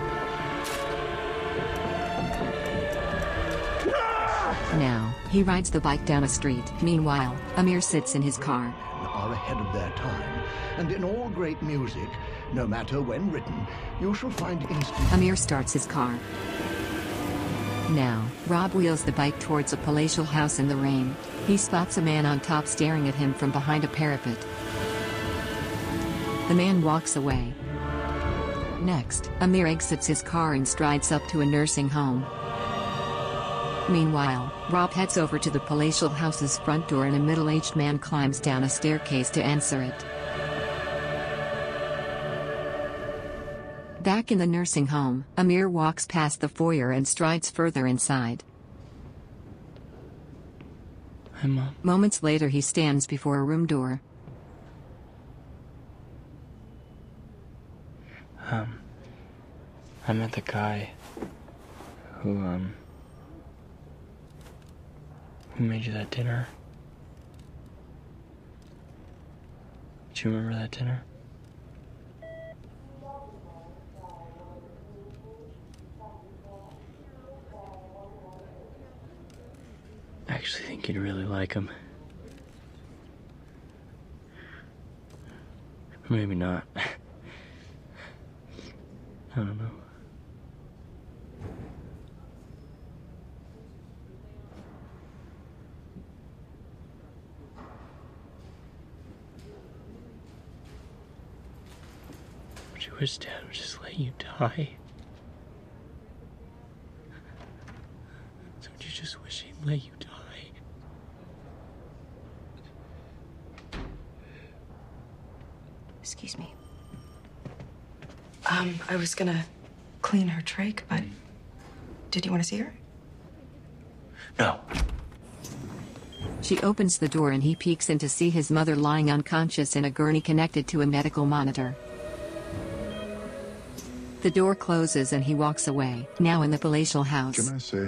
Now, he rides the bike down a street. Meanwhile, Amir sits in his car. Are ahead of their time, and in all great music, no matter when written, you shall find instances. Amir starts his car. Now, Rob wheels the bike towards a palatial house in the rain. He spots a man on top staring at him from behind a parapet. The man walks away. Next, Amir exits his car and strides up to a nursing home. Meanwhile, Rob heads over to the palatial house's front door and a middle-aged man climbs down a staircase to answer it. Back in the nursing home, Amir walks past the foyer and strides further inside. Hi, Mom. Moments later he stands before a room door. Um, I met the guy who, um, who made you that dinner. Do you remember that dinner? I actually think you'd really like him. Maybe not. I don't know. Would you wish Dad would just let you die? So would you just wish he'd let you die? Excuse me. Um, I was gonna clean her trach, but did you want to see her? No. She opens the door and he peeks in to see his mother lying unconscious in a gurney connected to a medical monitor. The door closes and he walks away, now in the palatial house. Can I say,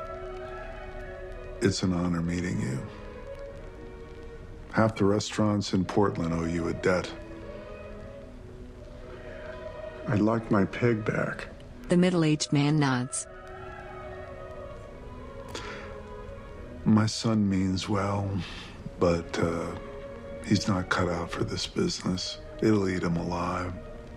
it's an honor meeting you. Half the restaurants in Portland owe you a debt. I'd like my pig back. The middle-aged man nods. My son means well, but uh, he's not cut out for this business. It'll eat him alive.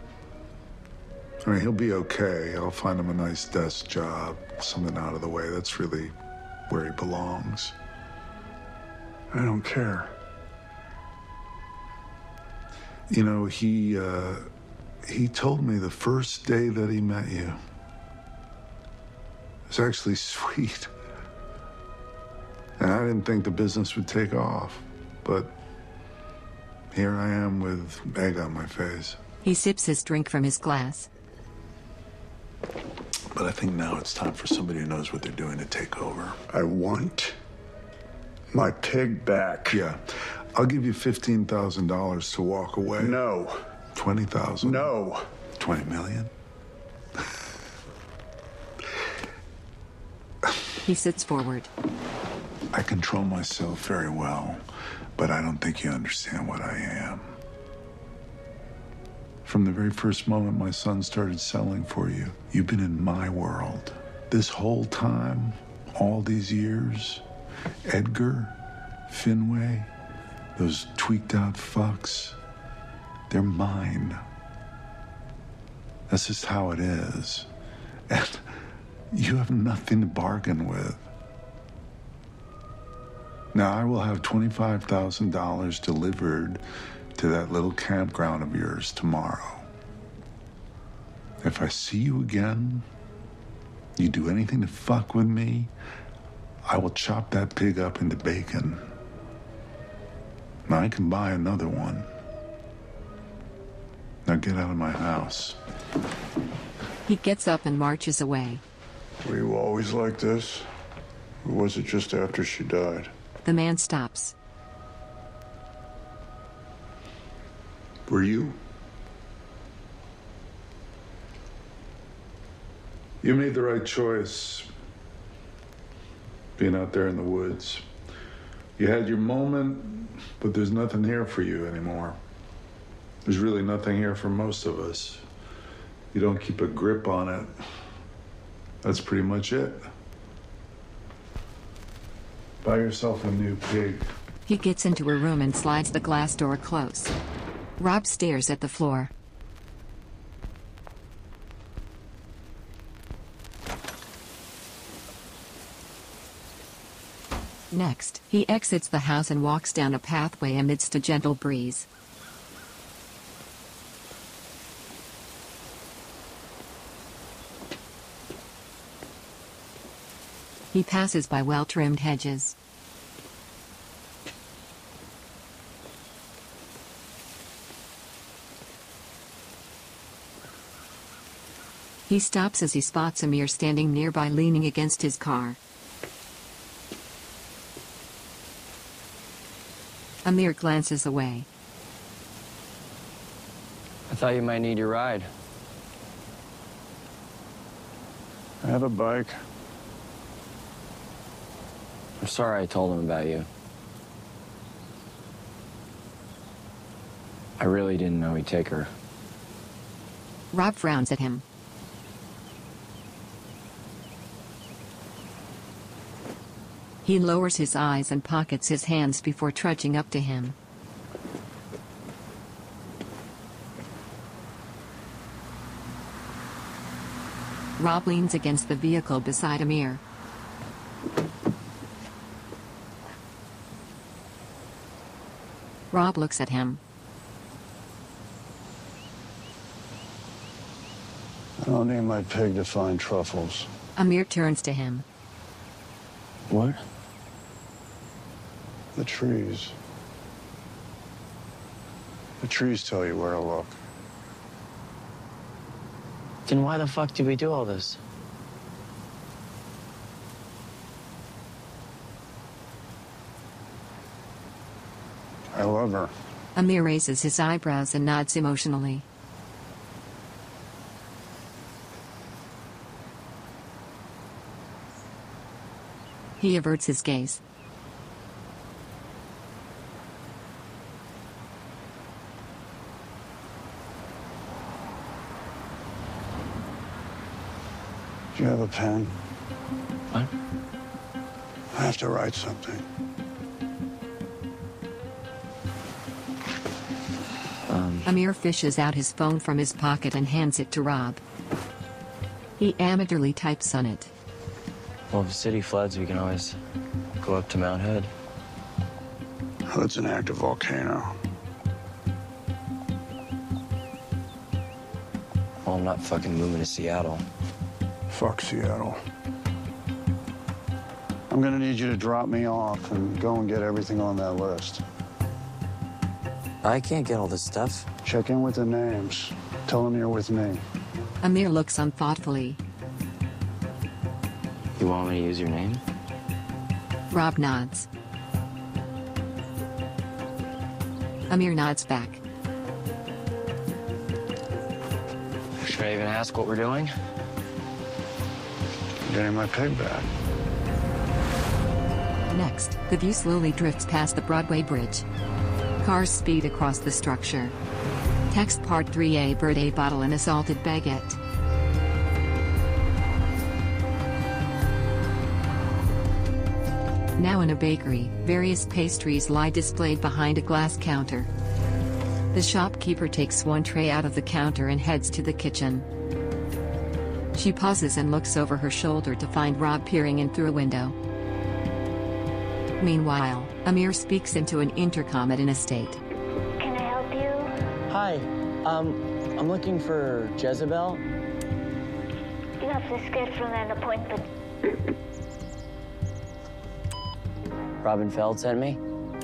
I mean, he'll be okay. I'll find him a nice desk job, something out of the way. That's really where he belongs. I don't care. You know, he, uh, he told me the first day that he met you. It was actually sweet. And I didn't think the business would take off, but here I am with egg on my face. He sips his drink from his glass. But I think now it's time for somebody who knows what they're doing to take over. I want my pig back. Yeah. I'll give you fifteen thousand dollars to walk away. No. twenty thousand dollars. No. twenty million dollars. He sits forward. I control myself very well, but I don't think you understand what I am. From the very first moment my son started selling for you, you've been in my world. This whole time, all these years, Edgar, Finway, those tweaked out fucks, they're mine. That's just how it is. And you have nothing to bargain with. Now, I will have twenty-five thousand dollars delivered to that little campground of yours tomorrow. If I see you again, you do anything to fuck with me, I will chop that pig up into bacon. Now, I can buy another one. Now get out of my house. He gets up and marches away. Were you always like this? Or was it just after she died? The man stops. Were you? You made the right choice, being out there in the woods. You had your moment, but there's nothing here for you anymore. There's really nothing here for most of us. You don't keep a grip on it. That's pretty much it. Buy yourself a new pig. He gets into her room and slides the glass door close. Rob stares at the floor. Next, he exits the house and walks down a pathway amidst a gentle breeze. He passes by well-trimmed hedges. He stops as he spots Amir standing nearby, leaning against his car. Amir glances away. I thought you might need your ride. I have a bike. I'm sorry I told him about you. I really didn't know he'd take her. Rob frowns at him. He lowers his eyes and pockets his hands before trudging up to him. Rob leans against the vehicle beside Amir. Rob looks at him. I don't need my pig to find truffles. Amir turns to him. What? The trees. The trees tell you where to look. Then why the fuck did we do all this? I love her. Amir raises his eyebrows and nods emotionally. He averts his gaze. Do you have a pen? What? I have to write something. Um... Amir fishes out his phone from his pocket and hands it to Rob. He amateurly types on it. Well, if the city floods, we can always go up to Mount Hood. Hood's an active volcano. Well, I'm not fucking moving to Seattle. Fuck Seattle. I'm gonna need you to drop me off and go and get everything on that list. I can't get all this stuff. Check in with the names. Tell them you're with me. Amir looks on thoughtfully. You want me to use your name? Rob nods. Amir nods back. Should I even ask what we're doing? I'm getting my pig back. Next, the view slowly drifts past the Broadway Bridge. Cars speed across the structure. Text part three A birthday bottle and a salted baguette. Now in a bakery, various pastries lie displayed behind a glass counter. The shopkeeper takes one tray out of the counter and heads to the kitchen. She pauses and looks over her shoulder to find Rob peering in through a window. Meanwhile, Amir speaks into an intercom at an estate. Can I help you? Hi, um, I'm looking for Jezebel. You have to schedule an appointment. Robin Feld sent me.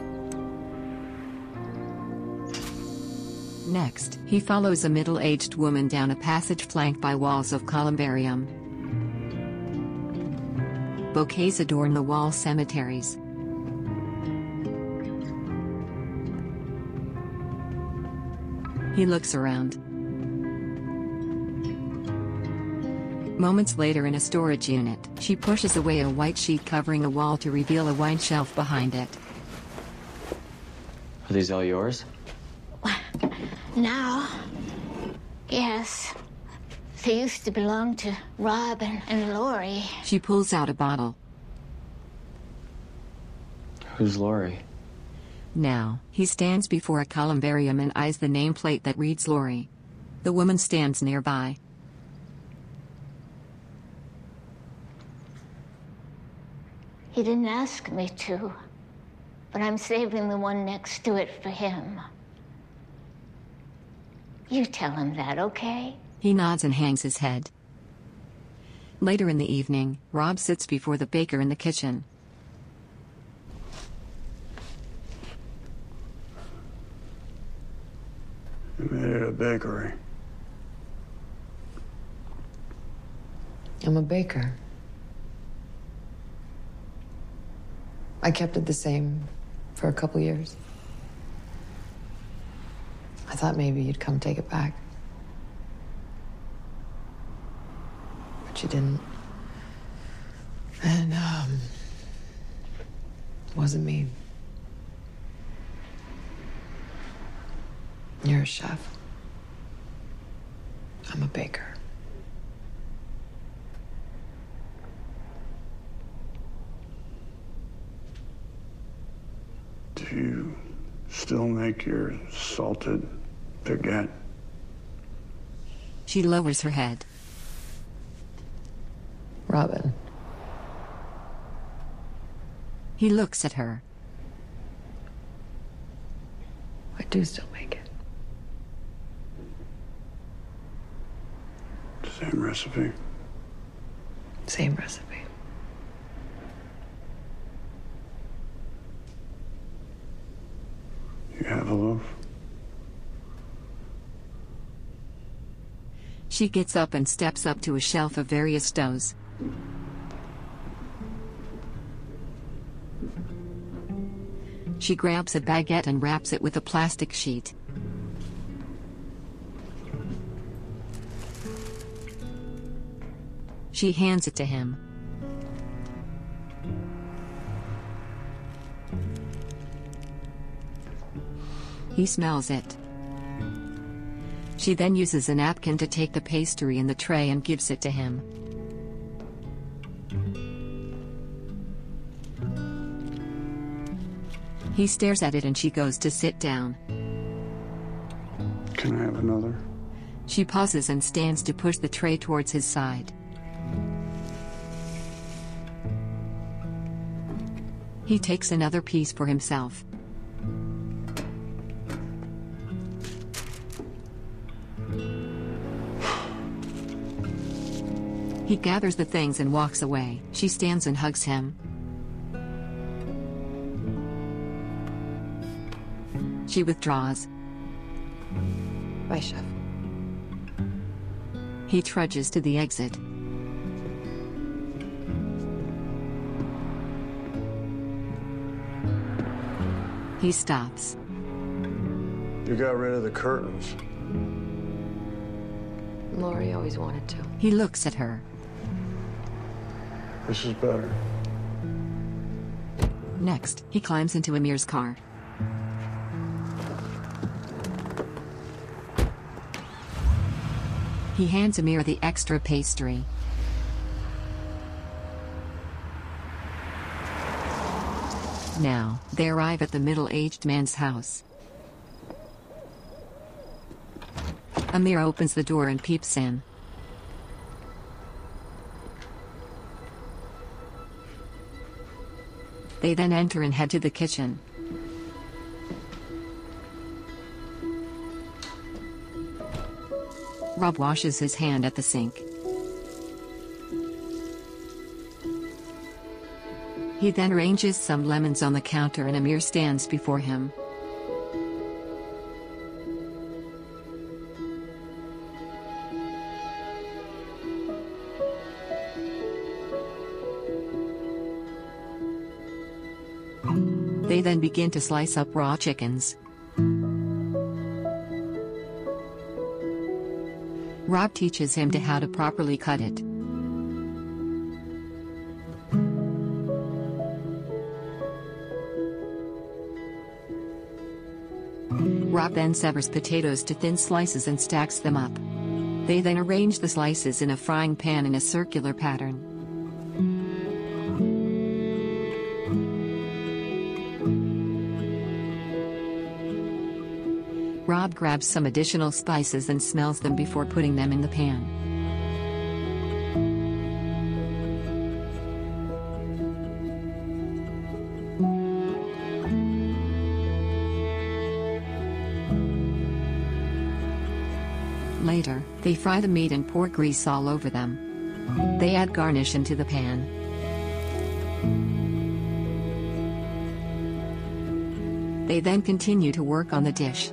Next, he follows a middle-aged woman down a passage flanked by walls of columbarium. Bouquets adorn the wall cemeteries. He looks around. Moments later in a storage unit, she pushes away a white sheet covering a wall to reveal a wine shelf behind it. Are these all yours? Now, yes. They used to belong to Rob and, and Lori. She pulls out a bottle. Who's Lori? Now, he stands before a columbarium and eyes the nameplate that reads Lori. The woman stands nearby. He didn't ask me to, but I'm saving the one next to it for him. You tell him that, okay? He nods and hangs his head. Later in the evening, Rob sits before the baker in the kitchen. You made it a bakery. I'm a baker. I kept it the same for a couple years. I thought maybe you'd come take it back. But you didn't. And, um, it wasn't me. You're a chef. I'm a baker. Do you still make your salted baguette? She lowers her head. Robin. He looks at her. I do still make it. Same recipe? Same recipe. You have a loaf? She gets up and steps up to a shelf of various doughs. She grabs a baguette and wraps it with a plastic sheet. She hands it to him. He smells it. She then uses a napkin to take the pastry in the tray and gives it to him. He stares at it and she goes to sit down. Can I have another? She pauses and stands to push the tray towards his side. He takes another piece for himself. He gathers the things and walks away. She stands and hugs him. She withdraws. Bye, Chef. He trudges to the exit. He stops. You got rid of the curtains. Lori always wanted to. He looks at her. This is better. Next, he climbs into Amir's car. He hands Amir the extra pastry. Now, they arrive at the middle-aged man's house. Amir opens the door and peeps in. They then enter and head to the kitchen. Rob washes his hand at the sink. He then arranges some lemons on the counter and Amir stands before him. They then begin to slice up raw chickens. Rob teaches him to how to properly cut it. Rob then severs potatoes to thin slices and stacks them up. They then arrange the slices in a frying pan in a circular pattern. Rob grabs some additional spices and smells them before putting them in the pan. Later, they fry the meat and pour grease all over them. They add garnish into the pan. They then continue to work on the dish.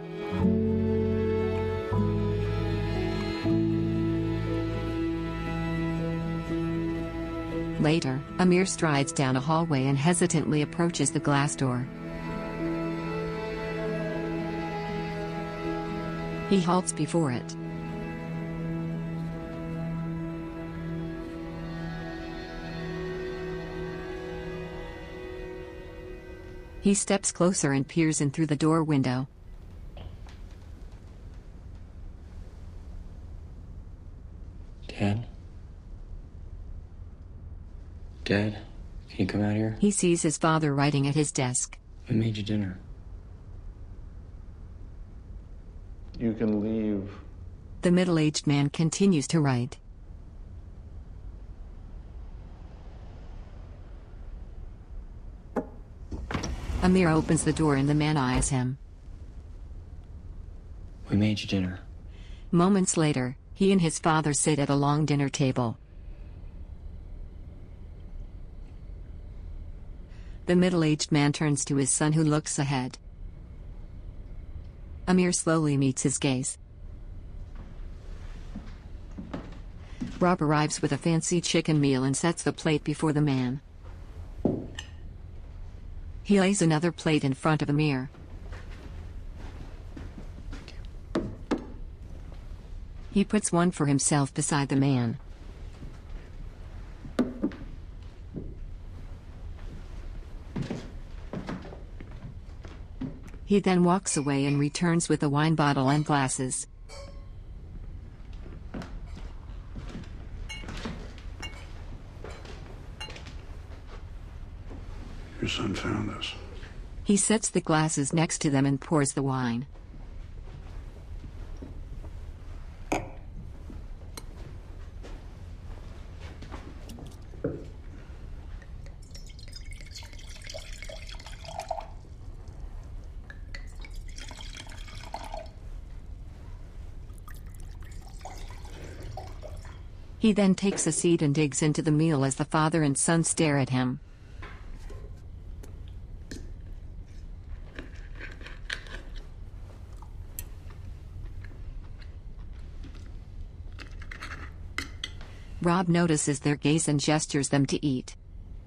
Later, Amir strides down a hallway and hesitantly approaches the glass door. He halts before it. He steps closer and peers in through the door window. Dad? Dad, can you come out here? He sees his father writing at his desk. We made you dinner. You can leave. The middle-aged man continues to write. Amir opens the door and the man eyes him. We made you dinner. Moments later, he and his father sit at a long dinner table. The middle-aged man turns to his son who looks ahead. Amir slowly meets his gaze. Rob arrives with a fancy chicken meal and sets the plate before the man. He lays another plate in front of Amir. He puts one for himself beside the man. He then walks away and returns with a wine bottle and glasses. Your son found this. He sets the glasses next to them and pours the wine. He then takes a seat and digs into the meal as the father and son stare at him. Rob notices their gaze and gestures them to eat.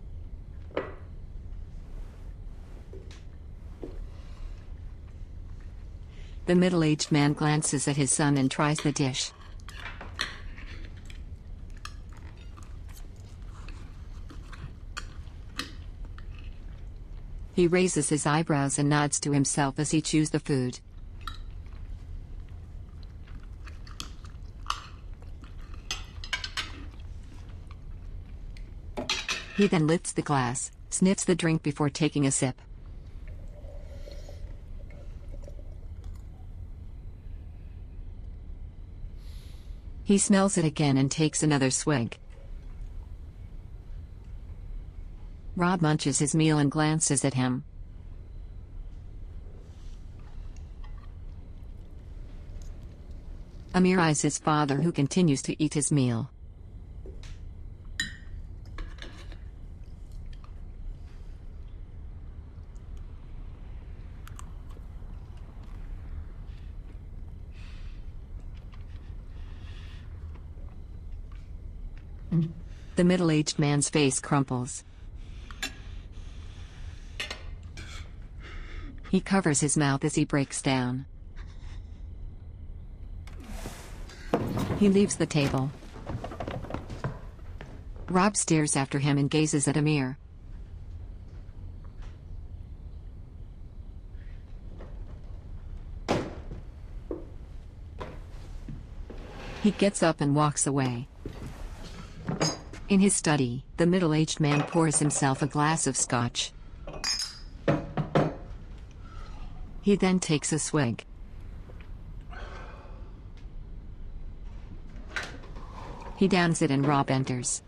The middle-aged man glances at his son and tries the dish. He raises his eyebrows and nods to himself as he chews the food. He then lifts the glass, sniffs the drink before taking a sip. He smells it again and takes another swig. Rob munches his meal and glances at him. Amir eyes his father, who continues to eat his meal. The middle-aged man's face crumples. He covers his mouth as he breaks down. He leaves the table. Rob stares after him and gazes at Amir. He gets up and walks away. In his study, the middle-aged man pours himself a glass of scotch. He then takes a swig. He downs it and Rob enters.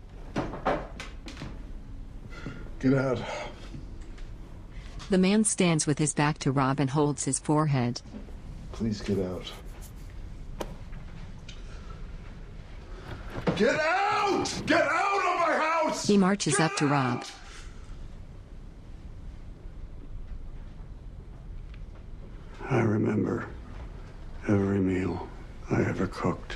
Get out. The man stands with his back to Rob and holds his forehead. Please get out. Get out! Get out of my house! He marches up to Rob. I remember every meal I ever cooked.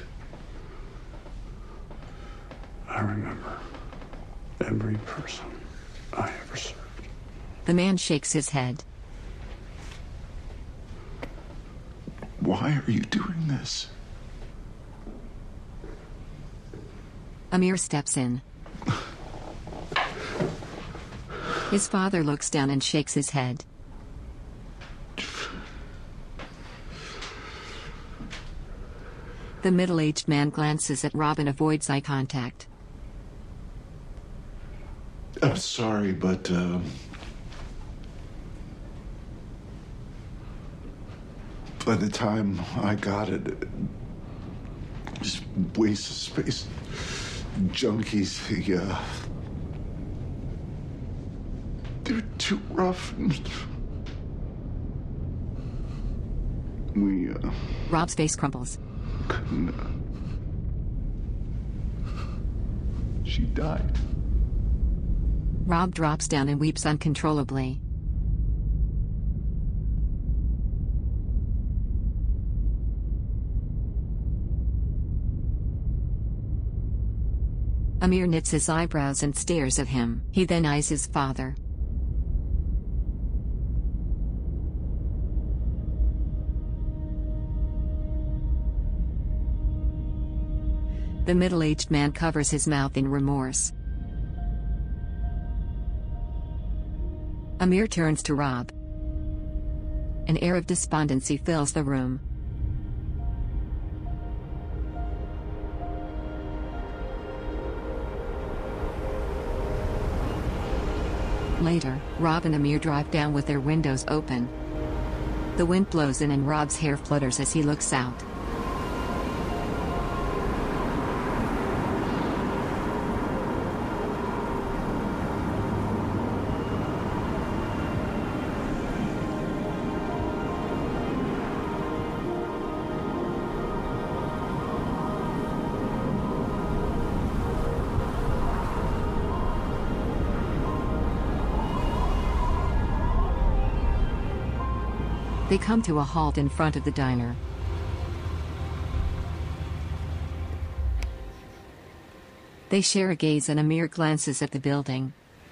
I remember every person I ever served. The man shakes his head. Why are you doing this? Amir steps in. His father looks down and shakes his head. The middle-aged man glances at Rob and avoids eye contact. I'm sorry, but, um... by the time I got it, it just waste of space. Junkies, they, uh... they're too rough. We, uh... Rob's face crumbles. Couldn't, uh... She died. Rob drops down and weeps uncontrollably. Amir knits his eyebrows and stares at him. He then eyes his father. The middle-aged man covers his mouth in remorse. Amir turns to Rob. An air of despondency fills the room. Later, Rob and Amir drive down with their windows open. The wind blows in and Rob's hair flutters as he looks out. They come to a halt in front of the diner. They share a gaze and Amir glances at the building.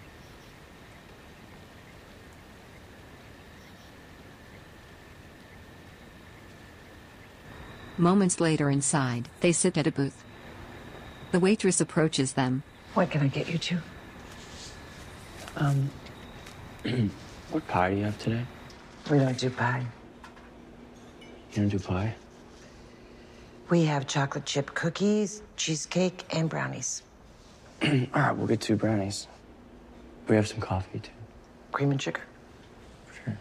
Moments later inside, they sit at a booth. The waitress approaches them. What can I get you two? Um, what pie do you have today? We don't do pie. You don't do pie? We have chocolate chip cookies, cheesecake, and brownies. All right, we'll get two brownies. We have some coffee, too. Cream and sugar. Sure.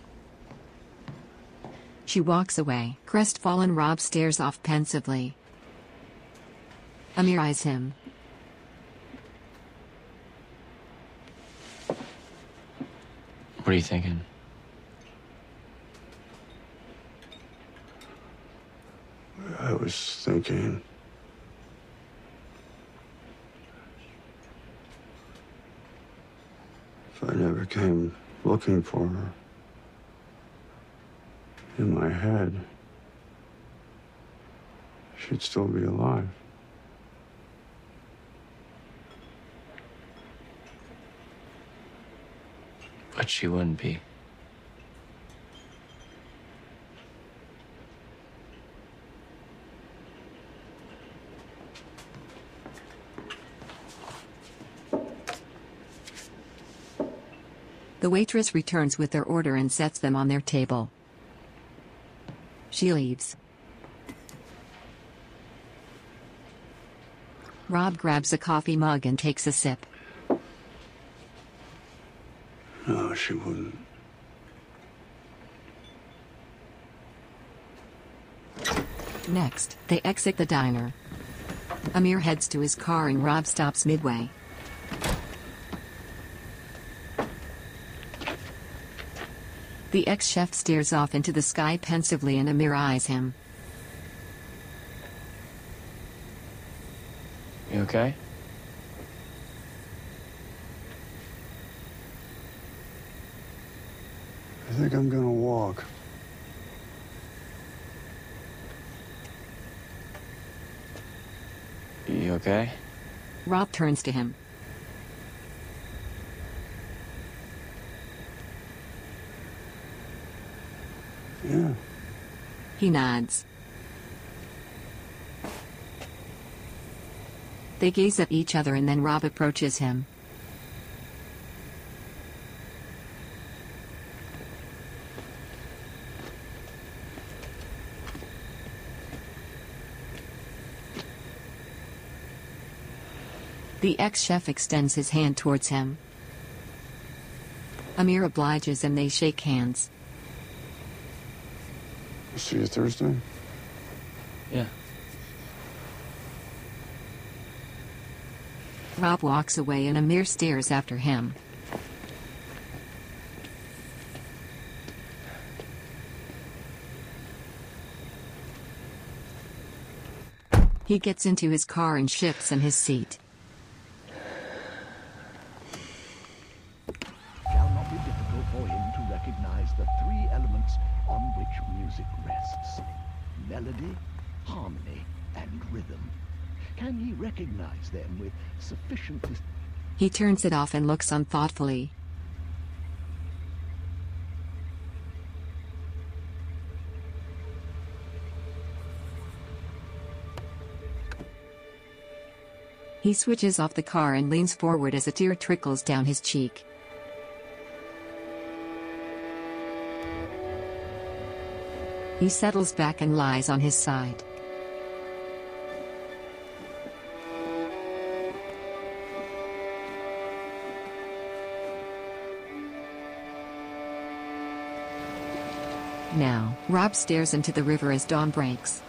She walks away. Crestfallen Rob stares off pensively. Amir eyes him. What are you thinking? I was thinking... if I never came looking for her, in my head, she'd still be alive. But she wouldn't be. The waitress returns with their order and sets them on their table. She leaves. Rob grabs a coffee mug and takes a sip. No, she wouldn't. Next, they exit the diner. Amir heads to his car and Rob stops midway. The ex-chef stares off into the sky pensively and Amir eyes him. You okay? I think I'm gonna walk. You okay? Rob turns to him. Yeah. He nods. They gaze at each other and then Rob approaches him. The ex-chef extends his hand towards him. Amir obliges and they shake hands. I'll see you Thursday? Yeah. Rob walks away and Amir stares after him. He gets into his car and shifts in his seat. Shall not be difficult for him to recognize the three elements on which music rests: melody, harmony, and rhythm. Can he recognize them with sufficient dis- He turns it off and looks on thoughtfully. He switches off the car and leans forward as a tear trickles down his cheek. He settles back and lies on his side. Now, Rob stares into the river as dawn breaks.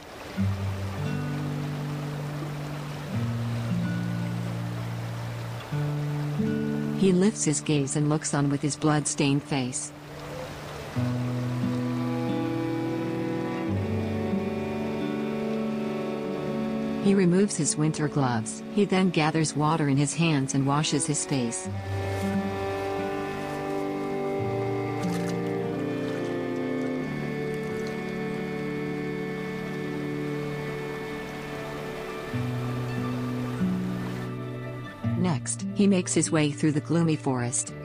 He lifts his gaze and looks on with his blood-stained face. He removes his winter gloves. He then gathers water in his hands and washes his face. Next, he makes his way through the gloomy forest.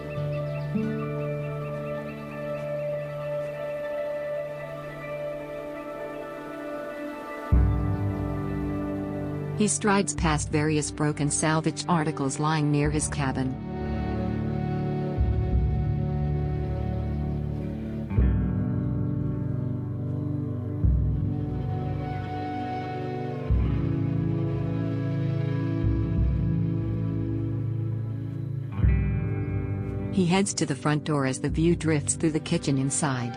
He strides past various broken salvage articles lying near his cabin. He heads to the front door as the view drifts through the kitchen inside.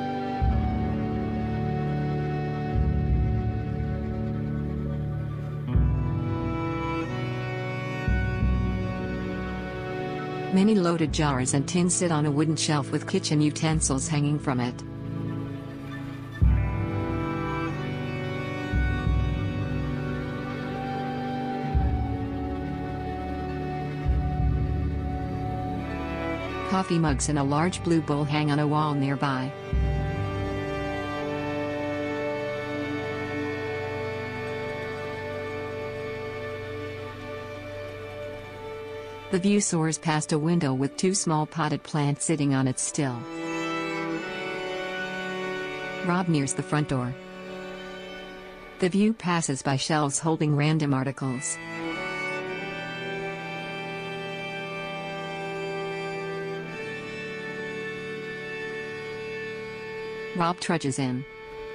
Many loaded jars and tins sit on a wooden shelf with kitchen utensils hanging from it. Coffee mugs and a large blue bowl hang on a wall nearby. The view soars past a window with two small potted plants sitting on it still. Rob nears the front door. The view passes by shelves holding random articles. Rob trudges in.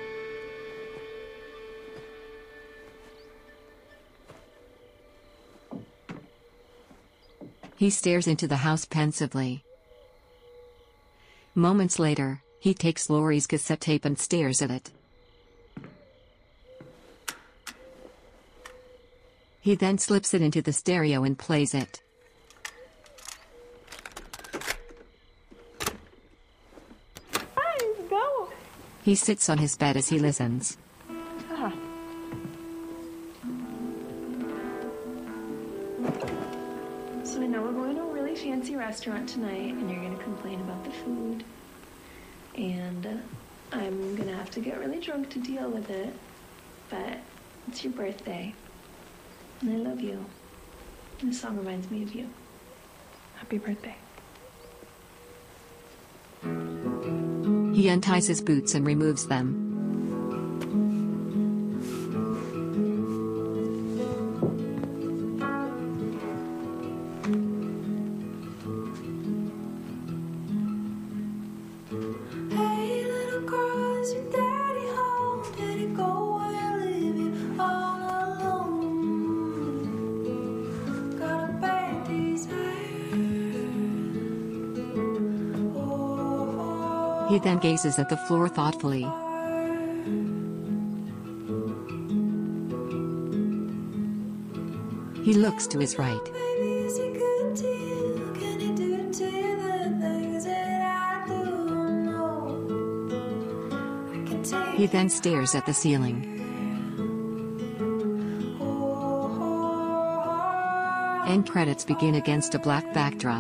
He stares into the house pensively. Moments later, he takes Laurie's cassette tape and stares at it. He then slips it into the stereo and plays it. Fine, go. He sits on his bed as he listens. Ah. I know we're going to a really fancy restaurant tonight, and you're going to complain about the food. And uh, I'm going to have to get really drunk to deal with it. But it's your birthday. And I love you. This song reminds me of you. Happy birthday. He unties his boots and removes them. He then gazes at the floor thoughtfully. He looks to his right. He then stares at the ceiling. End credits begin against a black backdrop.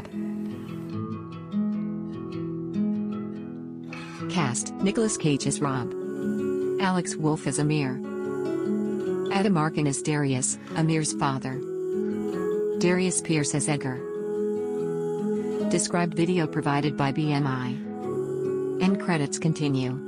Cast: Nicolas Cage as Rob, Alex Wolff as Amir, Adam Arkin as Darius, Amir's father, Darius Pierce as Edgar. Described video provided by B M I. End credits continue.